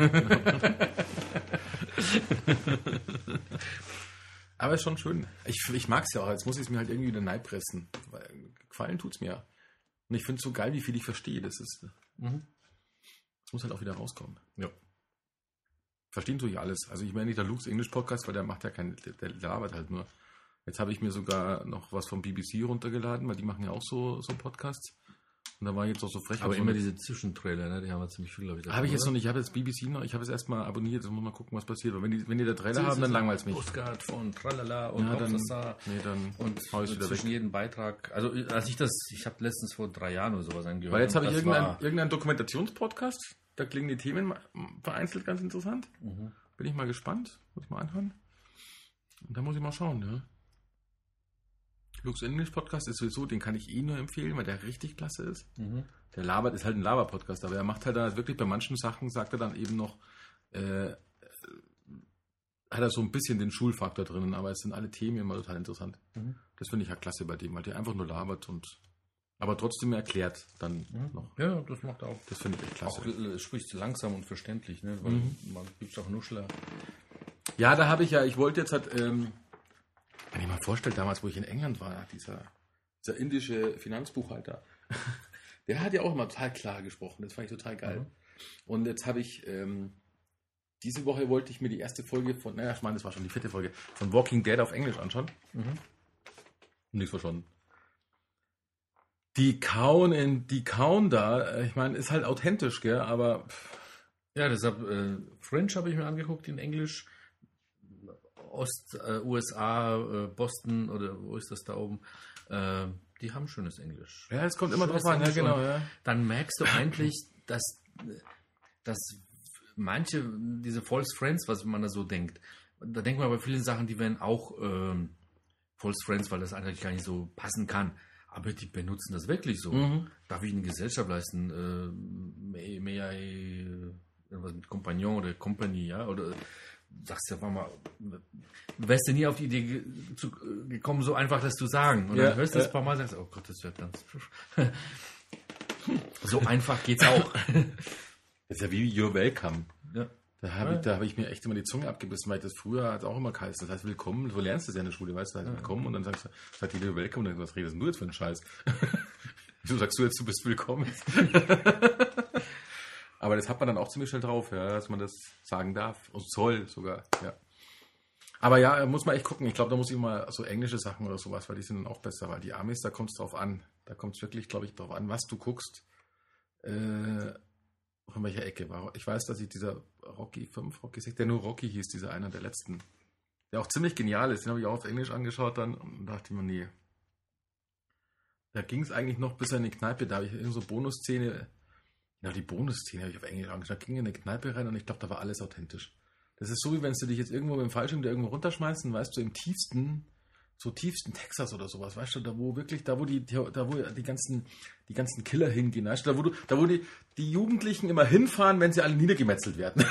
Aber ist schon schön. Ich, ich mag es ja auch. Jetzt muss ich es mir halt irgendwie wieder neipressen. Weil gefallen tut's mir. Und ich finde es so geil, wie viel ich verstehe. Das ist. Mhm. Das muss halt auch wieder rauskommen. Ja. Verstehen tue ich alles. Also ich meine nicht der Luke's English Podcast, weil der macht ja keinen, der, der arbeitet halt nur. Jetzt habe ich mir sogar noch was vom B B C runtergeladen, weil die machen ja auch so, so Podcasts. Und da war ich jetzt auch so frech. Aber immer so diese Zwischentrailer, ne? Die haben wir ziemlich viel, glaube ich. Habe ich jetzt noch nicht. Ich habe jetzt B B C noch. Ich habe es erstmal abonniert. Jetzt muss mal gucken, was passiert. Weil wenn die, wenn die da Trailer haben, dann langweilt es mich. Postcard von Tralala und ja, dann, nee, dann und hau ich wieder zwischen weg. jedem Beitrag. Also als ich das, ich habe letztens vor drei Jahren oder sowas angehört. Weil jetzt habe ich irgendeinen irgendein Dokumentationspodcast. Da klingen die Themen vereinzelt ganz interessant. Mhm. Bin ich mal gespannt. Muss mal anhören. Und dann muss ich mal schauen, ja. Luke's English Podcast ist sowieso, den kann ich eh nur empfehlen, weil der richtig klasse ist. Mhm. Der labert, ist halt ein Laber-Podcast, aber er macht halt dann wirklich bei manchen Sachen, sagt er dann eben noch, äh, hat er so ein bisschen den Schulfaktor drinnen, aber es sind alle Themen immer total interessant. Mhm. Das finde ich halt klasse bei dem, weil der einfach nur labert und aber trotzdem erklärt dann mhm. noch. Ja, das macht er auch. Das finde ich echt klasse. Auch äh, spricht langsam und verständlich, ne? Weil mhm. man gibt auch Nuschler. Ja, da habe ich ja, ich wollte jetzt halt, ähm, wenn ich mal vorstelle, damals, wo ich in England war, dieser, dieser indische Finanzbuchhalter, der hat ja auch immer total klar gesprochen. Das fand ich total geil. Mhm. Und jetzt habe ich, ähm, diese Woche wollte ich mir die erste Folge von, naja, ich meine, das war schon die vierte Folge, von Walking Dead auf Englisch anschauen. Mhm. Nichts verstanden. Die kauen in, die kauen da, ich meine, ist halt authentisch, gell, aber. Ja, deshalb, äh, French habe ich mir angeguckt in Englisch. Ost-U S A, äh, Boston oder wo ist das da oben? Äh, die haben schönes Englisch. Ja, es kommt immer drauf an, ja, genau. Ja. Dann merkst du eigentlich, dass, dass manche, diese False Friends, was man da so denkt, da denkt man bei vielen Sachen, die werden auch ähm, False Friends, weil das eigentlich gar nicht so passen kann. Aber die benutzen das wirklich so. Mhm. Darf ich eine Gesellschaft leisten? Äh, may, may I, irgendwas mit Kompagnon oder Company, ja? Oder sagst du ja mal, du wärst ja nie auf die Idee ge- zu, gekommen, so einfach das zu sagen. Und ja, dann hörst du das ein paar Mal und sagst, oh Gott, das wird ganz... So einfach geht's auch. Das ist ja wie You're Welcome. Ja. Da habe Ja. ich, da hab ich mir echt immer die Zunge abgebissen, weil ich das früher hat auch immer geheißen. Das heißt, willkommen, du lernst das ja in der Schule, weißt du, heißt Ja. willkommen und dann sagst du, sagt die You're Welcome und dann was redest du jetzt für einen Scheiß? Wieso sagst du jetzt, du bist willkommen? Aber das hat man dann auch ziemlich schnell drauf, ja, dass man das sagen darf und soll sogar, ja. Aber ja, muss man echt gucken. Ich glaube, da muss ich mal so englische Sachen oder sowas, weil die sind dann auch besser, weil die Amis, da kommt es drauf an. Da kommt es wirklich, glaube ich, drauf an, was du guckst. Äh, von welcher Ecke war. Ich weiß, dass ich dieser Rocky fünf, Rocky sechs, der nur Rocky hieß, dieser einer der letzten, der auch ziemlich genial ist, den habe ich auch auf Englisch angeschaut dann und dachte mir, nee. Da ging es eigentlich noch bis in die Kneipe, da habe ich irgend so Bonusszene, ja, die Bonusszene habe ich auf Englisch angeschaut, da ging in eine Kneipe rein und ich glaube, da war alles authentisch. Das ist so, wie wenn du dich jetzt irgendwo mit dem Fallschirm da irgendwo runterschmeißt und weißt du, im tiefsten, so tiefsten Texas oder sowas, weißt du, da wo wirklich, da wo die, da wo die ganzen, die ganzen Killer hingehen, weißt du, da wo du, da wo die, die Jugendlichen immer hinfahren, wenn sie alle niedergemetzelt werden.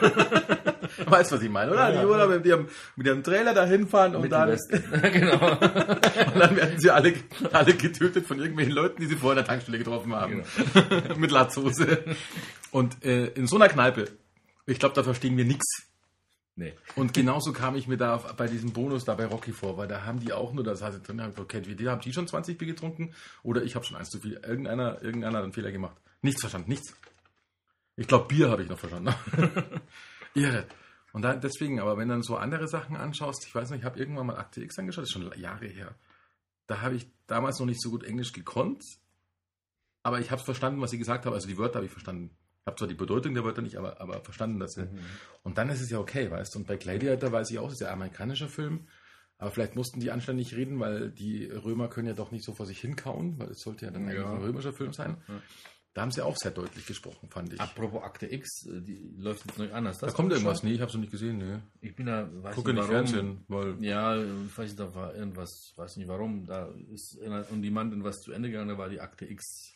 Weißt du, was ich meine, oder? Ja, die oder mit ihrem, mit ihrem Trailer da hinfahren und Mit dann, genau. und dann werden sie alle, alle getötet von irgendwelchen Leuten, die sie vorher in der Tankstelle getroffen haben. Genau. Mit Latzhose. Und äh, in so einer Kneipe, ich glaube, da verstehen wir nichts. Nee. Und genauso kam ich mir da bei diesem Bonus da bei Rocky vor, weil da haben die auch nur das heißt drin, okay, wie die haben die schon zwanzig Bier getrunken oder ich habe schon eins zu viel. Irgendeiner, irgendeiner hat einen Fehler gemacht. Nichts verstanden, nichts. Ich glaube, Bier habe ich noch verstanden. Irre. Und da, deswegen, aber wenn du dann so andere Sachen anschaust, ich weiß nicht, ich habe irgendwann mal Akte X angeschaut, das ist schon Jahre her. Da habe ich damals noch nicht so gut Englisch gekonnt, aber ich habe verstanden, was sie gesagt haben, also die Wörter habe ich verstanden. Ich habe zwar die Bedeutung der Wörter nicht, aber, aber verstanden, dass sie. Mhm. Und dann ist es ja okay, weißt du. Und bei Gladiator weiß ich auch, das ist ja ein amerikanischer Film, aber vielleicht mussten die anständig reden, weil die Römer können ja doch nicht so vor sich hinkauen, weil es sollte ja dann eigentlich ja. ein römischer Film sein. Ja. Da haben sie auch sehr deutlich gesprochen, fand ich. Apropos Akte X, die läuft jetzt noch anders. Da kommt irgendwas, nee, ich habe es noch nicht gesehen, nee. Ich bin da, weiß Gucke nicht, nicht Fernsehen, weil... Ja, ich weiß nicht, da war irgendwas, weiß nicht warum, da ist und jemand in was zu Ende gegangen, da war die Akte X.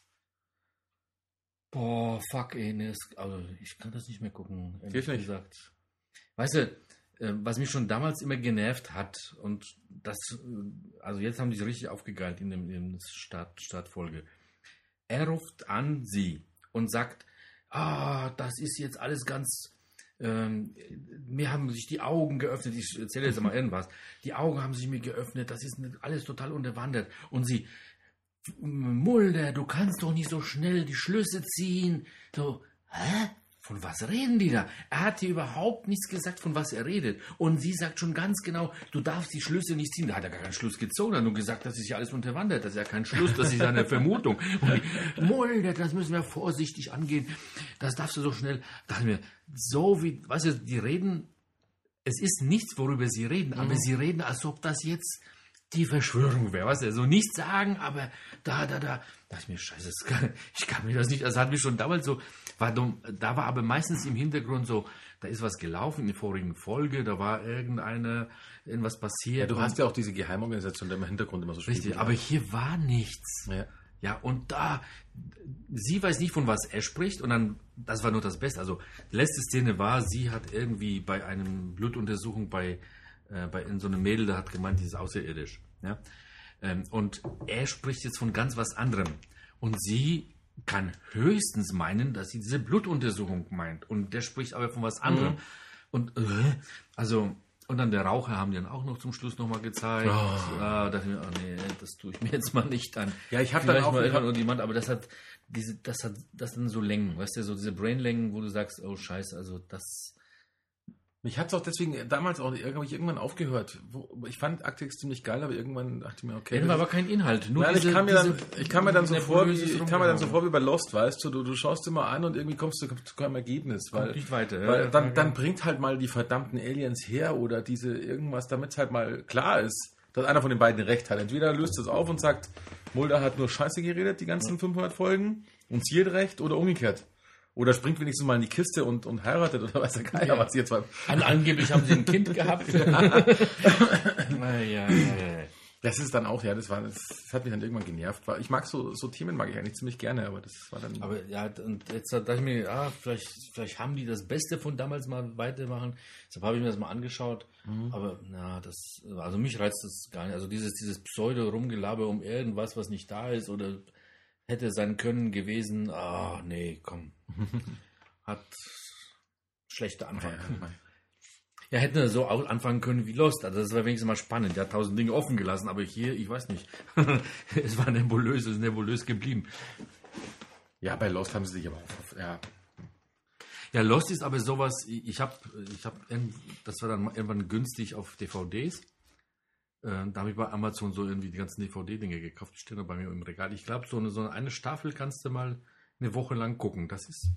Boah, fuck, ey, nee, also ich kann das nicht mehr gucken, ehrlich nicht. gesagt. Weißt du, was mich schon damals immer genervt hat und das, also jetzt haben die es richtig aufgegeilt in dem, in der Start, Startfolge. Er ruft an sie und sagt, ah, das ist jetzt alles ganz, ähm, mir haben sich die Augen geöffnet, ich erzähle jetzt mal irgendwas, die Augen haben sich mir geöffnet, das ist alles total unterwandert. Und sie, Mulder, du kannst doch nicht so schnell die Schlüsse ziehen. So, hä? Von was reden die da? Er hat hier überhaupt nichts gesagt, von was er redet. Und sie sagt schon ganz genau, du darfst die Schlüsse nicht ziehen. Da hat er gar keinen Schluss gezogen, er hat nur gesagt, das ist ja alles unterwandert. Das ist ja kein Schluss, das ist eine Vermutung. Und die, Mulder, das müssen wir vorsichtig angehen. Das darfst du so schnell. Da dachte ich mir, so wie, weißt du, die reden, es ist nichts, worüber sie reden, mhm. aber sie reden, als ob das jetzt die Verschwörung wäre, weißt du, so nichts sagen, aber da, da, da, dachte ich mir, scheiße, kann, ich kann mir das nicht, das hat mich schon damals so, war dumm, da war aber meistens im Hintergrund so, da ist was gelaufen in der vorigen Folge, da war irgendeine, irgendwas passiert. Ja, du hast ja auch diese Geheimorganisation, der im Hintergrund immer so spielt. Richtig, aber hier war nichts. Ja. Ja, und da, sie weiß nicht, von was er spricht und dann, das war nur das Beste, also, die letzte Szene war, sie hat irgendwie bei einem Blutuntersuchung bei bei in so einem Mädel, der hat gemeint, die ist außerirdisch. Ja? Und er spricht jetzt von ganz was anderem. Und sie kann höchstens meinen, dass sie diese Blutuntersuchung meint. Und der spricht aber von was anderem. Mhm. Und äh, also, und dann der Raucher haben die dann auch noch zum Schluss nochmal gezeigt. Oh. Ah, dachte ich mir, oh nee, das tue ich mir jetzt mal nicht an. Ja, ich habe dann auch mal irgendwann jemand, aber das hat diese, das hat das dann so Längen, weißt du, so diese Brainlängen, wo du sagst, oh Scheiße, also das. Mich hat es auch deswegen damals auch habe ich irgendwann aufgehört. Ich fand Akte X ziemlich geil, aber irgendwann dachte ich mir, okay. Ja, war aber kein Inhalt. Nur nein, diese, ich kam mir dann, diese, ich kam mir dann so vor, wie, ich kam mir dann so vor wie bei Lost, weißt du, du, du schaust immer an und irgendwie kommst du zu keinem Ergebnis, weil, nicht weiter, weil ja, dann, ja. dann bringt halt mal die verdammten Aliens her oder diese irgendwas, damit es halt mal klar ist, dass einer von den beiden recht hat. Entweder löst es auf und sagt, Mulder hat nur Scheiße geredet, die ganzen ja. fünfhundert Folgen und sie hat recht oder umgekehrt. Oder springt wenigstens mal in die Kiste und, und heiratet oder weiß der Geier, ja. was sie jetzt war. An, angeblich haben sie ein Kind gehabt. ja. ja, ja, ja. Das ist dann auch, ja, das war, das, das hat mich dann irgendwann genervt. Ich mag so, so Themen mag ich eigentlich ziemlich gerne, aber das war dann. Aber ja, und jetzt dachte ich mir, ah, vielleicht, vielleicht haben die das Beste von damals mal weitermachen. Deshalb habe ich mir das mal angeschaut. Mhm. Aber na, das, also mich reizt das gar nicht. Also dieses, dieses Pseudo-Rumgelaber um irgendwas, was nicht da ist oder hätte sein können gewesen. Ah, nee, komm. hat schlechte Anfang. Ja, Ja, hätte so auch anfangen können wie Lost. Also das war wenigstens mal spannend. Der hat tausend Dinge offen gelassen, aber hier, ich weiß nicht. Es war nebulös, es ist nebulös geblieben. ja, bei Lost haben sie sich aber auch... Ja, Ja, Lost ist aber sowas, ich habe, ich hab, das war dann irgendwann günstig auf D V Ds. Äh, da habe ich bei Amazon so irgendwie die ganzen D V D-Dinge gekauft, die stehen da bei mir im Regal. Ich glaube, so eine, so eine Staffel kannst du mal eine Woche lang gucken. Das ist...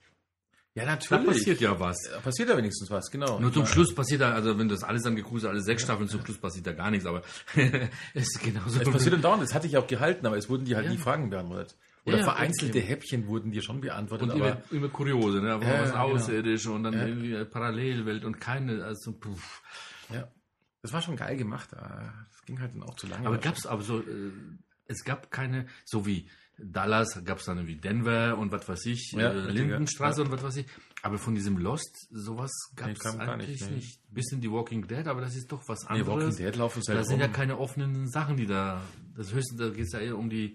ja Da natürlich. passiert ja was. Da passiert ja wenigstens was, genau. Nur zum Ich Schluss passiert da, also wenn das alles angeguckt ist, alle sechs Staffeln, zum Schluss passiert da gar nichts, aber es ist genauso. Es passiert dann dauernd, das hatte ich auch gehalten, aber es wurden dir halt Ja. nie Fragen beantwortet. Oder Ja, vereinzelte okay. Häppchen wurden dir schon beantwortet, Und aber immer, immer kuriose, ne? Aber Ja, was ja, genau. Außerirdische und dann Ja. irgendwie eine Parallelwelt und keine, also puff. ja, das war schon geil gemacht. aber Das ging halt dann auch zu lange. Aber gab's aber so, äh, es gab keine, so wie Dallas gab es dann irgendwie Denver und was weiß ich, Ja, äh, richtig, Lindenstraße ja. und was weiß ich. Aber von diesem Lost, sowas gab Nee, es kam gar eigentlich nicht, nicht. nee. Bisschen die Walking Dead, aber das ist doch was Nee, anderes. Walking Dead laufen Da halt sind ja rum. keine offenen Sachen, die da. Das höchste, da geht es ja eher um die,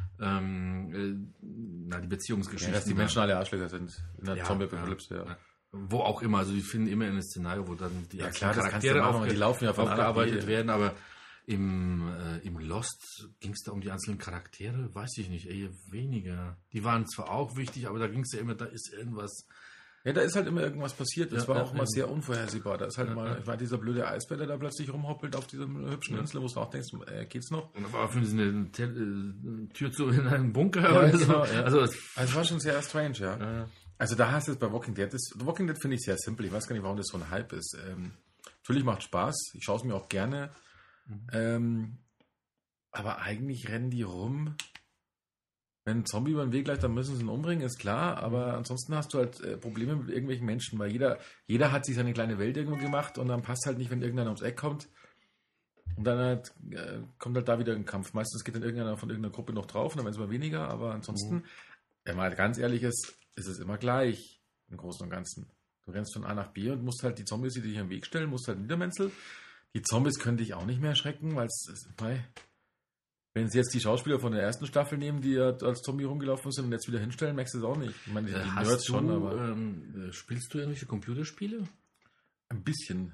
ähm, äh, na, die Ja, Beziehungsgeschichten. dass die Menschen alle Arschlöcher sind in der Ja, Zombie-Apokalypse, ja. ja. Wo auch immer, also die finden immer in einem Szenario, wo dann die Ja, einzelnen klar, das kannst du Charaktere machen, aber aufge die laufen ja von A nach B. aufgearbeitet werden, aber im, äh, im Lost ging es da um die einzelnen Charaktere, weiß ich nicht, eher weniger. Die waren zwar auch wichtig, aber da ging es ja immer, da ist irgendwas. Ja, da ist halt immer irgendwas passiert. Das Ja, war ja, auch immer ja. sehr unvorhersehbar. Da ist halt Ja, mal, ja. ich war dieser blöde Eisbär, der da plötzlich rumhoppelt auf diesem hübschen Insel, wo du auch denkst, äh, geht's noch? Und auf einmal finden sie eine, Te äh, Tür zu in einen Bunker Ja, oder genau, so. ja. Also, Also es war schon sehr strange, ja. äh, Also da hast du es bei Walking Dead. Das, Walking Dead finde ich sehr simpel. Ich weiß gar nicht, warum das so ein Hype ist. Ähm, natürlich macht Spaß. Ich schaue es mir auch gerne. Mhm. Ähm, aber eigentlich rennen die rum. Wenn ein Zombie über den Weg läuft, dann müssen sie ihn umbringen, ist klar. Aber ansonsten hast du halt äh, Probleme mit irgendwelchen Menschen, weil jeder, jeder hat sich seine kleine Welt irgendwo gemacht und dann passt halt nicht, wenn irgendeiner ums Eck kommt. Und dann halt, äh, kommt halt da wieder ein Kampf. Meistens geht dann irgendeiner von irgendeiner Gruppe noch drauf, dann werden es mal weniger. Aber ansonsten, Mhm. wenn man ganz ehrlich ist, ist es immer gleich im Großen und Ganzen. Du rennst von A nach B und musst halt die Zombies, die dich im Weg stellen, musst halt niedermetzeln. Die Zombies können dich auch nicht mehr erschrecken, weil es, mei, wenn sie jetzt die Schauspieler von der ersten Staffel nehmen, die ja als Zombie rumgelaufen sind und jetzt wieder hinstellen, merkst du es auch nicht. Ich meine, die, die hast Nerds du, schon, aber ähm, äh, spielst du irgendwelche Computerspiele? ein bisschen.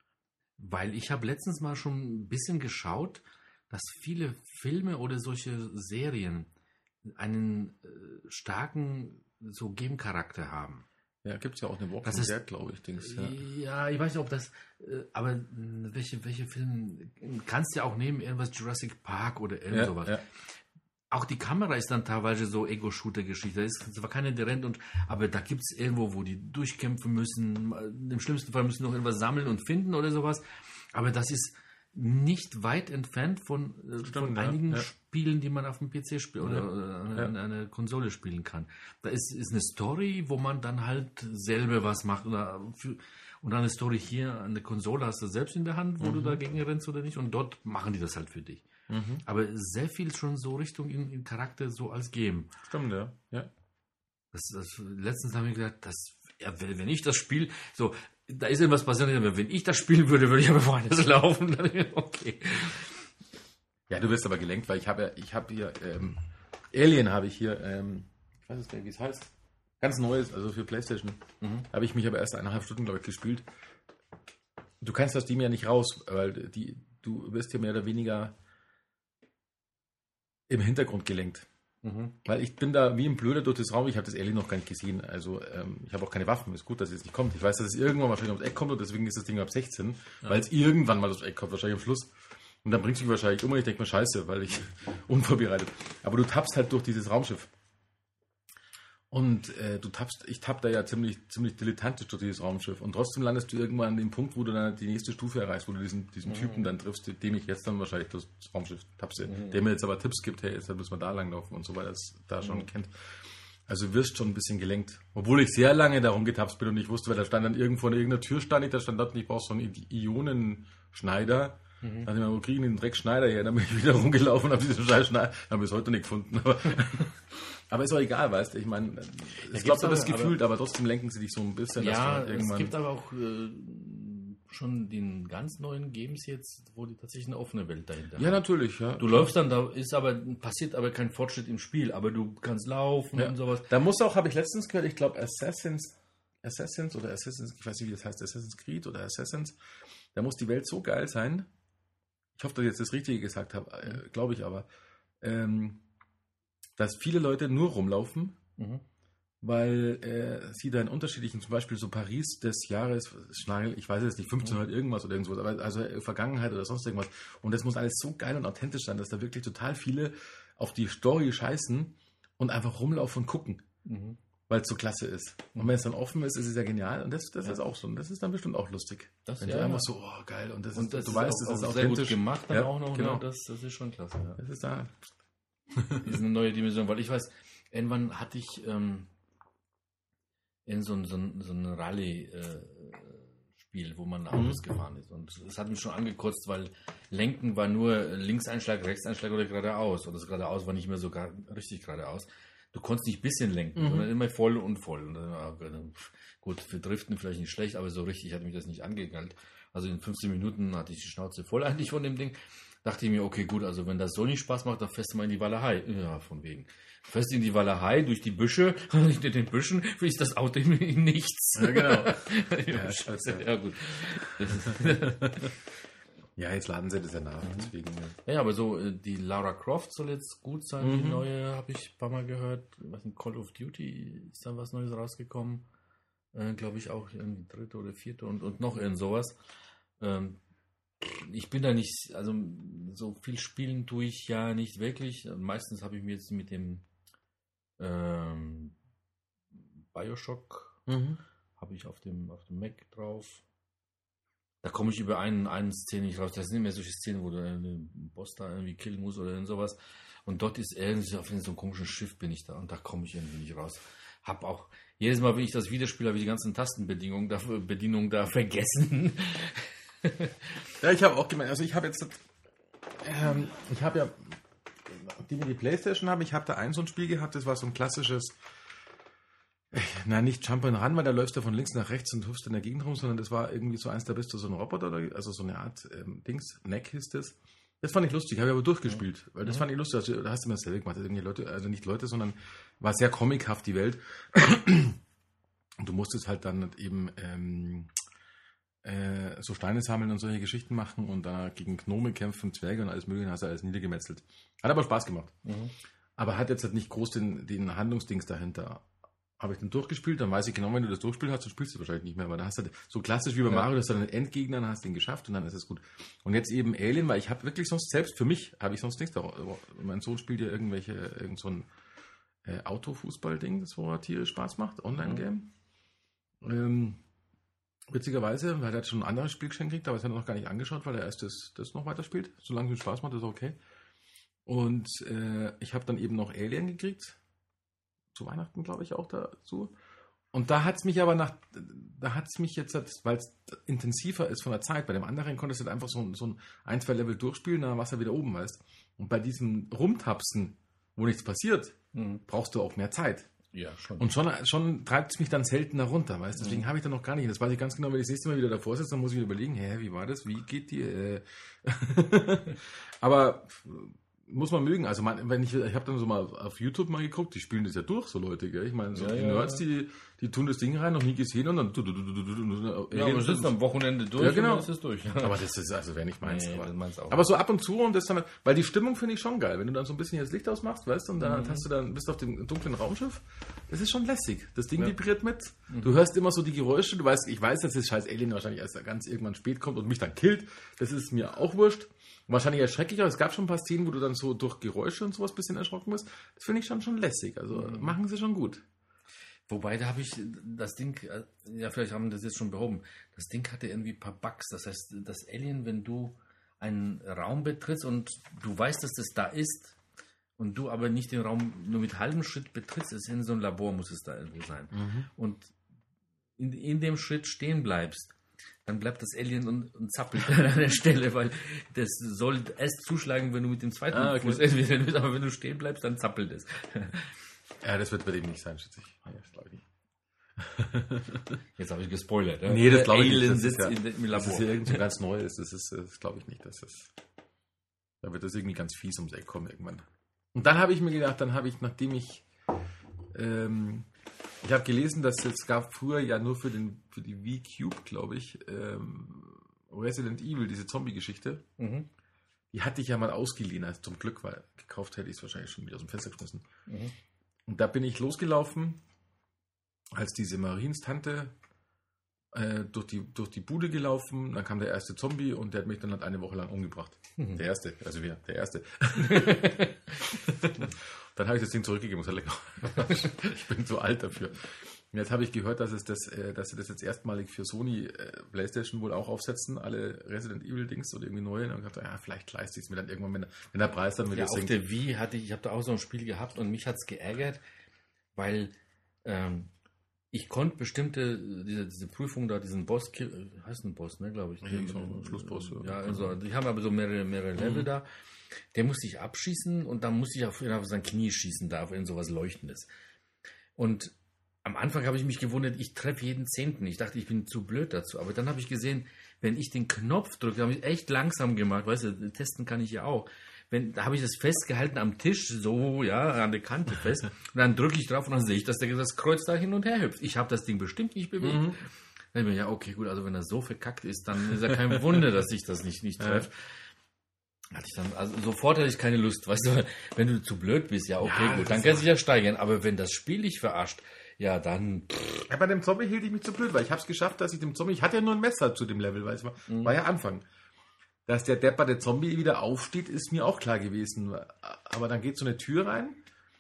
Weil ich habe letztens mal schon ein bisschen geschaut, dass viele Filme oder solche Serien einen äh, starken so Game-Charakter haben. Ja, gibt es ja auch eine Walking Das ist- Dead, glaube ich, Dings. Ja. Ja, ich weiß nicht, ob das, äh, aber mh, welche, welche Filme, kannst du ja auch nehmen, irgendwas Jurassic Park oder irgend Ja, sowas. ja. Auch die Kamera ist dann teilweise so Ego-Shooter-Geschichte. Da ist zwar keine direkt, und, aber da gibt es irgendwo, wo die durchkämpfen müssen. Im schlimmsten Fall müssen sie noch irgendwas sammeln und finden oder sowas. Aber das ist nicht weit entfernt von, äh, Stimmt, von ja, einigen ja. Spielen, die man auf dem P C spielt oder, Ja, oder an ja. an einer Konsole spielen kann. Da ist, ist eine Story, wo man dann halt selber was macht. Oder für, und eine Story hier an der Konsole hast du selbst in der Hand, wo Mhm. du dagegen rennst oder nicht. Und dort machen die das halt für dich. Mhm. Aber sehr viel schon so Richtung in, in Charakter so als Game. Stimmt, ja. ja. Das, das, letztens habe ich gedacht, das, ja, wenn wenn ich das Spiel, so, da ist irgendwas passiert, aber wenn ich das spielen würde, würde ich aber woanders laufen. Okay. Ja, du wirst aber gelenkt, weil ich habe ja, ich habe hier, ähm, Alien habe ich hier, ähm, ich weiß jetzt nicht, wie es heißt. Ganz neues, also für PlayStation. Mhm. Habe ich mich aber erst eineinhalb Stunden, glaube ich, gespielt. Du kannst aus dem ja nicht raus, weil die, du wirst ja mehr oder weniger im Hintergrund gelenkt. Mhm. Weil ich bin da wie ein Blöder durch das Raum, ich habe das Alien noch gar nicht gesehen. Also ähm, ich habe auch keine Waffen, ist gut, dass es jetzt nicht kommt. Ich weiß, dass es irgendwann wahrscheinlich ums Eck kommt und deswegen ist das Ding ab sechzehn, Ja. weil es irgendwann mal aufs Eck kommt, wahrscheinlich am Schluss. Und dann bringst du mich wahrscheinlich um und ich denke mir, scheiße, weil ich unvorbereitet. Aber du tappst halt durch dieses Raumschiff. Und äh, du tappst, ich tapp da ja ziemlich, ziemlich dilettantisch durch dieses Raumschiff. Und trotzdem landest du irgendwann an dem Punkt, wo du dann die nächste Stufe erreichst, wo du diesen, diesen Mhm. Typen dann triffst, dem ich jetzt dann wahrscheinlich das Raumschiff tapse. Mhm. Der mir jetzt aber Tipps gibt, hey, jetzt müssen wir da langlaufen und so, weil er es da schon Mhm. kennt. Also du wirst schon ein bisschen gelenkt. Obwohl ich sehr lange darum getapst bin und ich wusste, weil da stand dann irgendwo an irgendeiner Tür, stand ich, da stand dort, ich brauche so einen Ionenschneider. Mhm. Dann habe ich mal, wo kriegen den Dreckschneider her? Dann bin ich wieder rumgelaufen und habe diesen scheiß Schneider, habe bis heute nicht gefunden. Aber, aber ist auch egal, weißt du, ich meine, ich gibt's glaube, du aber- bist gefühlt, aber, trotzdem lenken sie dich so ein bisschen, dass Ja, du halt es irgendwann... gibt aber auch äh, schon den ganz neuen Games jetzt, wo die tatsächlich eine offene Welt dahinter Ja, haben? natürlich, ja. Du läufst dann, da ist aber, passiert aber kein Fortschritt im Spiel, aber du kannst laufen Ja. und sowas. Da muss auch, habe ich letztens gehört, ich glaube Assassins, Assassins oder Assassins, ich weiß nicht, wie das heißt, Assassin's Creed oder Assassins, da muss die Welt so geil sein. Ich hoffe, dass ich jetzt das Richtige gesagt habe, äh, glaube ich aber, ähm, dass viele Leute nur rumlaufen, Mhm. weil äh, sie da in unterschiedlichen, zum Beispiel so Paris des Jahres, Schnagel, ich weiß jetzt nicht, fünfzehnhundert irgendwas oder irgendwas, aber also äh, Vergangenheit oder sonst irgendwas. Und das muss alles so geil und authentisch sein, dass da wirklich total viele auf die Story scheißen und einfach rumlaufen und gucken, Mhm. weil es so klasse ist. Und wenn es dann offen ist, ist es ja genial. Und das, das Ja. ist auch so. Und das ist dann bestimmt auch lustig. Das- wenn ja, du einfach ja. so, oh geil, und das Und ist, das du ist weißt, auch, das ist auch sehr gut authentisch. gemacht dann Ja, auch noch. genau. Ne? Das, das ist schon klasse. Ja. Das ist da. Das ist eine neue Dimension, weil ich weiß, irgendwann hatte ich ähm, in so ein, so ein, so ein Rallye-Spiel, wo man Autos Mhm. gefahren ist. Und es hat mich schon angekotzt, weil Lenken war nur Linkseinschlag, Rechtseinschlag oder geradeaus. Und das geradeaus war nicht mehr so gar, richtig geradeaus. Du konntest nicht ein bisschen lenken, Mhm. sondern immer voll und voll. Und dann, ah, gut, für Driften vielleicht nicht schlecht, aber so richtig hat mich das nicht angeknallt. Also in fünfzehn Minuten hatte ich die Schnauze voll eigentlich von dem Ding. Dachte ich mir, okay, gut, also wenn das so nicht Spaß macht, dann fährst du mal in die Walachei. Ja, von wegen. Fährst in die Walachei durch die Büsche, hinter den Büschen ist das Auto in, in nichts. Ja, genau. ja, Ja, scheiße. scheiße. Ja, gut. Ja, jetzt laden sie das ja nach. Mhm. Deswegen, ja. Ja, aber so, äh, die Lara Croft soll jetzt gut sein, die Mhm. neue, habe ich ein paar Mal gehört. Was in Call of Duty ist dann was Neues rausgekommen. Äh, Glaube ich auch irgendwie dritte oder vierte und, und noch irgend sowas. Ähm, ich bin da nicht, also so viel spielen tue ich ja nicht wirklich. Meistens habe ich mir jetzt mit dem ähm, Bioshock Mhm. habe ich auf dem, auf dem Mac drauf. Da komme ich über einen, eine Szene nicht raus. Das sind nicht mehr solche Szenen, wo du einen Boss da irgendwie killen musst oder irgend sowas. Und dort ist irgendwie auf so einem komischen Schiff bin ich da und da komme ich irgendwie nicht raus. Hab auch jedes Mal, wenn ich das wieder spiele, habe ich die ganzen Tastenbedienungen da, Bedienungen da vergessen. Ja, ich habe auch gemeint, also ich habe jetzt, ähm, ich habe ja, die wir die Playstation haben, ich habe da ein so ein Spiel gehabt, das war so ein klassisches, äh, na nicht Jump and Run, weil da läufst du von links nach rechts und hüpfst in der Gegend rum, sondern das war irgendwie so eins, da bist du so ein Roboter, oder, also so eine Art ähm, Dings, Neck hieß das. Das fand ich lustig, habe ich aber durchgespielt, weil das fand ich lustig, also, da hast du mir dasselbe gemacht, irgendwie Leute, also nicht Leute, sondern war sehr comichaft die Welt. Und du musstest halt dann eben ähm, äh, so Steine sammeln und solche Geschichten machen und da gegen Gnome kämpfen, Zwerge und alles mögliche, hast du alles niedergemetzelt. Hat aber Spaß gemacht. Mhm. Aber hat jetzt halt nicht groß den, den Handlungsdings dahinter. Habe ich dann durchgespielt, dann weiß ich genau, wenn du das durchspielt hast, dann spielst du wahrscheinlich nicht mehr, weil da hast du so klassisch wie bei Ja. Mario, dass du dann einen Endgegner, dann hast du ihn geschafft und dann ist es gut. Und jetzt eben Alien, weil ich habe wirklich sonst, selbst für mich, habe ich sonst nichts da. Mein Sohn spielt ja irgendwelche, irgend so ein äh, Autofußball-Ding, das wo er tierisch Spaß macht, Online-Game. Ähm, witzigerweise, weil er hat schon ein anderes Spiel geschenkt gekriegt, aber das hat er noch gar nicht angeschaut, weil er erst das, das noch weiterspielt. Solange es ihm Spaß macht, ist okay. Und äh, ich habe dann eben noch Alien gekriegt. Zu Weihnachten, glaube ich, auch dazu. Und da hat es mich aber nach, da hat es mich jetzt, weil es intensiver ist von der Zeit, bei dem anderen konntest du halt einfach so, so ein, ein, zwei Level durchspielen, dann warst du wieder oben, weißt. Und bei diesem Rumtapsen, wo nichts passiert, Mhm. brauchst du auch mehr Zeit. Ja, schon. Und schon, schon treibt es mich dann seltener runter, weißt du. Deswegen habe ich da noch gar nicht. Das weiß ich ganz genau, wenn ich das nächste Mal wieder davor sitze, dann muss ich wieder überlegen, hä, wie war das? Wie geht die? Äh? Aber muss man mögen. Also man, wenn ich, ich habe dann so mal auf YouTube mal geguckt, die spielen das ja durch, so Leute, gell? Ich meine, so Ja, die ja, Nerds, ja. die, die tun das Ding rein, noch nie gesehen und dann. Du, du, du, du, du, du, ja, aber wir sitzen am Wochenende durch Ja, genau. und dann ist es durch. Aber das ist also, wäre nicht meins. Nee, aber, das meinst du auch. aber so ab und zu und das dann, weil die Stimmung finde ich schon geil, wenn du dann so ein bisschen das Licht ausmachst, weißt du, und dann Mhm. hast du dann, bist du auf dem dunklen Raumschiff, das ist schon lässig. Das Ding Ja. vibriert mit. Du hörst immer so die Geräusche, du weißt, ich weiß, dass das scheiß Alien wahrscheinlich erst ganz irgendwann spät kommt und mich dann killt. Das ist mir auch wurscht. Wahrscheinlich erschrecklich, aber es gab schon ein paar Szenen, wo du dann so durch Geräusche und sowas ein bisschen erschrocken bist. Das finde ich schon schon lässig. Also machen sie schon gut. Wobei, da habe ich das Ding, äh, ja, vielleicht haben wir das jetzt schon behoben. Das Ding hatte irgendwie ein paar Bugs. Das heißt, das Alien, wenn du einen Raum betrittst und du weißt, dass das da ist und du aber nicht den Raum nur mit halbem Schritt betrittst, ist in so einem Labor, muss es da irgendwo sein. Und in, in dem Schritt stehen bleibst, dann bleibt das Alien und, und zappelt an einer Stelle, weil das soll erst zuschlagen, wenn du mit dem zweiten Ah, okay. Fuß entweder, aber wenn du stehen bleibst, dann zappelt es. Ja, das wird bei dem nicht sein, schätze ich. Ja, das glaube ich nicht. Jetzt habe ich gespoilert. Ja? Nee, das glaube ich Alien nicht. Das ist sitzt ja, in, im das Labor. ist ja irgend so ganz Neues. Das ist, das glaube ich nicht. Das ist, da wird das irgendwie ganz fies ums Eck kommen irgendwann. Und dann habe ich mir gedacht, dann habe ich, nachdem ich, ähm, ich habe gelesen, dass es gab früher ja nur für den für die Wii Cube, glaube ich, ähm, Resident Evil, diese Zombie-Geschichte. Mhm. Die hatte ich ja mal ausgeliehen, also zum Glück, weil gekauft hätte ich es wahrscheinlich schon wieder aus dem Fenster geschmissen. Mhm. Und da bin ich losgelaufen, als diese Marienstante äh, durch, die, durch die Bude gelaufen. Dann kam der erste Zombie und der hat mich dann halt eine Woche lang umgebracht. Mhm. Der erste, also wir, der erste. Dann habe ich das Ding zurückgegeben. Und gesagt, ich bin zu alt dafür. Und jetzt habe ich gehört, dass, es das, äh, dass sie das jetzt erstmalig für Sony äh, PlayStation wohl auch aufsetzen, alle Resident Evil Dings oder irgendwie neue. Und ich dachte, ja, vielleicht leiste ich es mir dann irgendwann, wenn, wenn der Preis dann wieder Ja, auf sinkt. der Wii hatte ich, ich habe da auch so ein Spiel gehabt und mich hat es geärgert, weil ähm, ich konnte bestimmte, diese, diese Prüfung da, diesen Boss, heißt ein Boss, ne, glaube ich. Ja, so ein Schlussboss. Ja, also die haben aber so mehrere, mehrere Level Mhm. da. Der musste ich abschießen und dann musste ich auf, auf sein Knie schießen, da auf irgend sowas Leuchtendes. Und am Anfang habe ich mich gewundert, ich treffe jeden Zehnten. Ich dachte, ich bin zu blöd dazu. Aber dann habe ich gesehen, wenn ich den Knopf drücke, habe ich echt langsam gemacht. Weißt du, testen kann ich ja auch. Wenn, da habe ich das festgehalten am Tisch, so, ja, an der Kante fest. Und dann drücke ich drauf und dann sehe ich, dass der das Kreuz da hin und her hüpft. Ich habe das Ding bestimmt nicht bewegt. Mhm. Dann bin ich, ja, okay, gut, also wenn das so verkackt ist, dann ist ja kein Wunder, dass ich das nicht, nicht treffe. Hatte ich dann, also sofort hatte ich keine Lust. Weißt du, wenn du zu blöd bist, ja, okay, Ja, gut, das dann ist kannst du dich ja steigern. Aber wenn das Spiel dich verarscht, ja, dann. Ja, bei dem Zombie hielt ich mich zu blöd, weil ich habe es geschafft, dass ich dem Zombie, ich hatte ja nur ein Messer zu dem Level, weil es war, Mhm. war ja Anfang. Dass der Depper, der Zombie wieder aufsteht, ist mir auch klar gewesen. Aber dann geht so eine Tür rein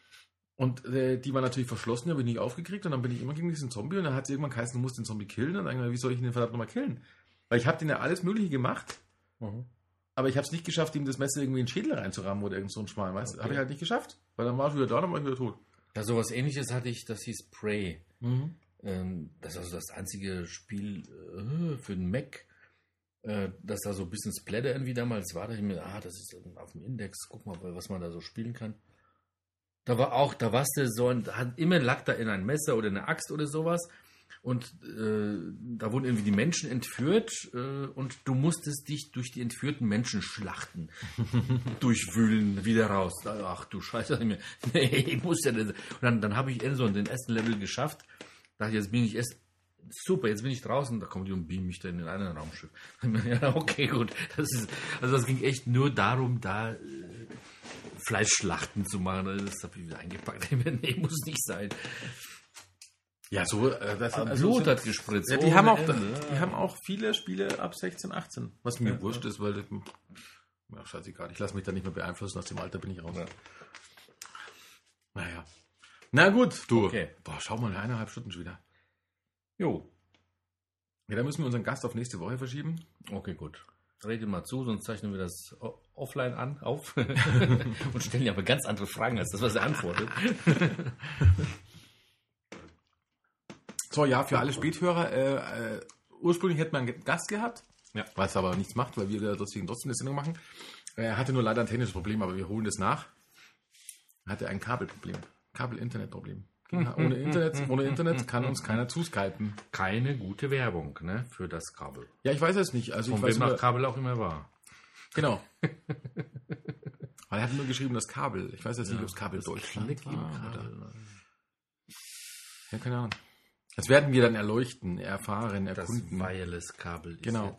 und äh, die war natürlich verschlossen, die habe ich nicht aufgekriegt und dann bin ich immer gegen diesen Zombie und dann hat es irgendwann geheißen, du musst den Zombie killen und dann habe ich, wie soll ich ihn denn verdammt nochmal killen? Weil ich habe den ja alles Mögliche gemacht, Mhm. aber ich habe es nicht geschafft, ihm das Messer irgendwie in den Schädel reinzurammen oder irgend so ein Schmal, weißt du? Okay. Habe ich halt nicht geschafft, weil dann war ich wieder da, dann war ich wieder tot. Ja, sowas ähnliches hatte ich, das hieß Prey. Mhm. Ähm, das ist also das einzige Spiel äh, für den Mac, äh, das da so ein bisschen Splatter irgendwie damals war. Da dachte ich mir, ah, das ist auf dem Index, guck mal, was man da so spielen kann. Da war auch, da warst du so ein, hat immer lag da in ein Messer oder eine Axt oder sowas. Und äh, da wurden irgendwie die Menschen entführt äh, und du musstest dich durch die entführten Menschen schlachten, durchwühlen, wieder raus. Ach du Scheiße, ich mir, nee, ich muss ja nicht. Und dann, dann habe ich so den ersten Level geschafft. Dachte, jetzt bin ich erst super, jetzt bin ich draußen, da kommen die und beamen mich dann in ein anderes Raumschiff. Ja, okay, gut. Das ist, also das ging echt nur darum, da äh, Fleischschlachten zu machen. Das habe ich wieder eingepackt. Nee, muss nicht sein. Ja, so, äh, das Aber also Blut so- hat gespritzt. Ja, die ohne haben auch, Ende. die haben auch viele Spiele ab sechzehn, achtzehn, was mir Ja, wurscht ja. ist, weil das, ja, scheißegal, ich lasse mich da nicht mehr beeinflussen, aus dem Alter bin ich raus. Ja. Naja. Na gut, du. Okay. Boah, schau mal, eineinhalb Stunden schon wieder. Jo. Ja, dann müssen wir unseren Gast auf nächste Woche verschieben. Okay, gut. Redet mal zu, sonst zeichnen wir das o- offline an, auf und stellen ja aber ganz andere Fragen als das, was er antwortet. So, ja, für alle Späthörer, äh, äh, ursprünglich hätten wir einen Gast gehabt, Ja. was aber nichts macht, weil wir da deswegen trotzdem eine Sendung machen. Er hatte nur leider ein technisches Problem, aber wir holen das nach. Er hatte ein Kabelproblem, Kabel-Internet-Problem. Ohne Internet, ohne Internet kann uns keiner zuskypen. Keine gute Werbung, ne, für das Kabel. Ja, ich weiß es nicht. Also ich Von weiß wem nach nur, Kabel auch immer war. genau. Weil er hat nur geschrieben, das Kabel. Ich weiß jetzt nicht, ob es Kabel das Deutschland Klick im war. Oder? Kabel. Ja, keine Ahnung. Das werden wir dann erleuchten, erfahren, Das erkunden. Wireless-Kabel ist Genau.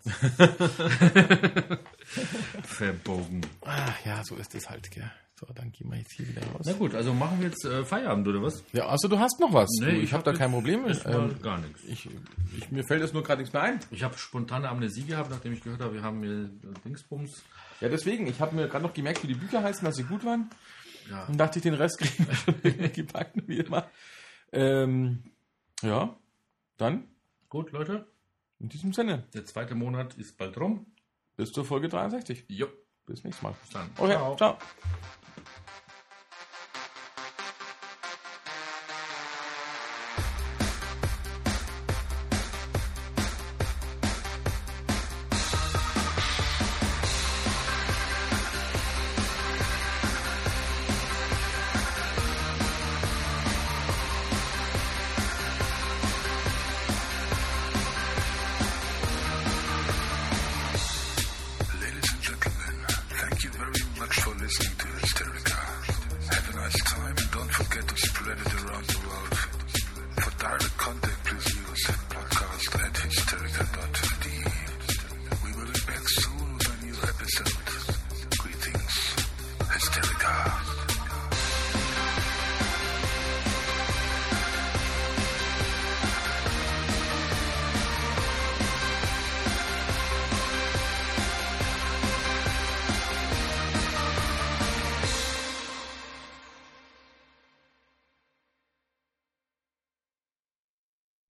jetzt verbogen. Ah, ja, so ist es halt, gell. So, dann gehen wir jetzt hier wieder raus. Na gut, also machen wir jetzt äh, Feierabend, oder was? Ja, also du hast noch was. Nee, du, ich ich habe hab da jetzt kein Problem. erstmal Ähm, gar nichts. ich, ich, mir fällt jetzt nur gerade nichts mehr ein. Ich habe spontane Amnesie gehabt, nachdem ich gehört habe, wir haben hier Dingsbums. Ja, deswegen. Ich habe mir gerade noch gemerkt, wie die Bücher heißen, dass sie gut waren. Ja. Und dachte ich, den Rest kriegen wir schon irgendwie gepackt, wie immer. Ähm, ja, dann Gut, Leute, in diesem Sinne. der zweite Monat ist bald rum. Bis zur Folge dreiundsechzig. Jo, Bis nächstes Mal. bis dann. Okay, ciao.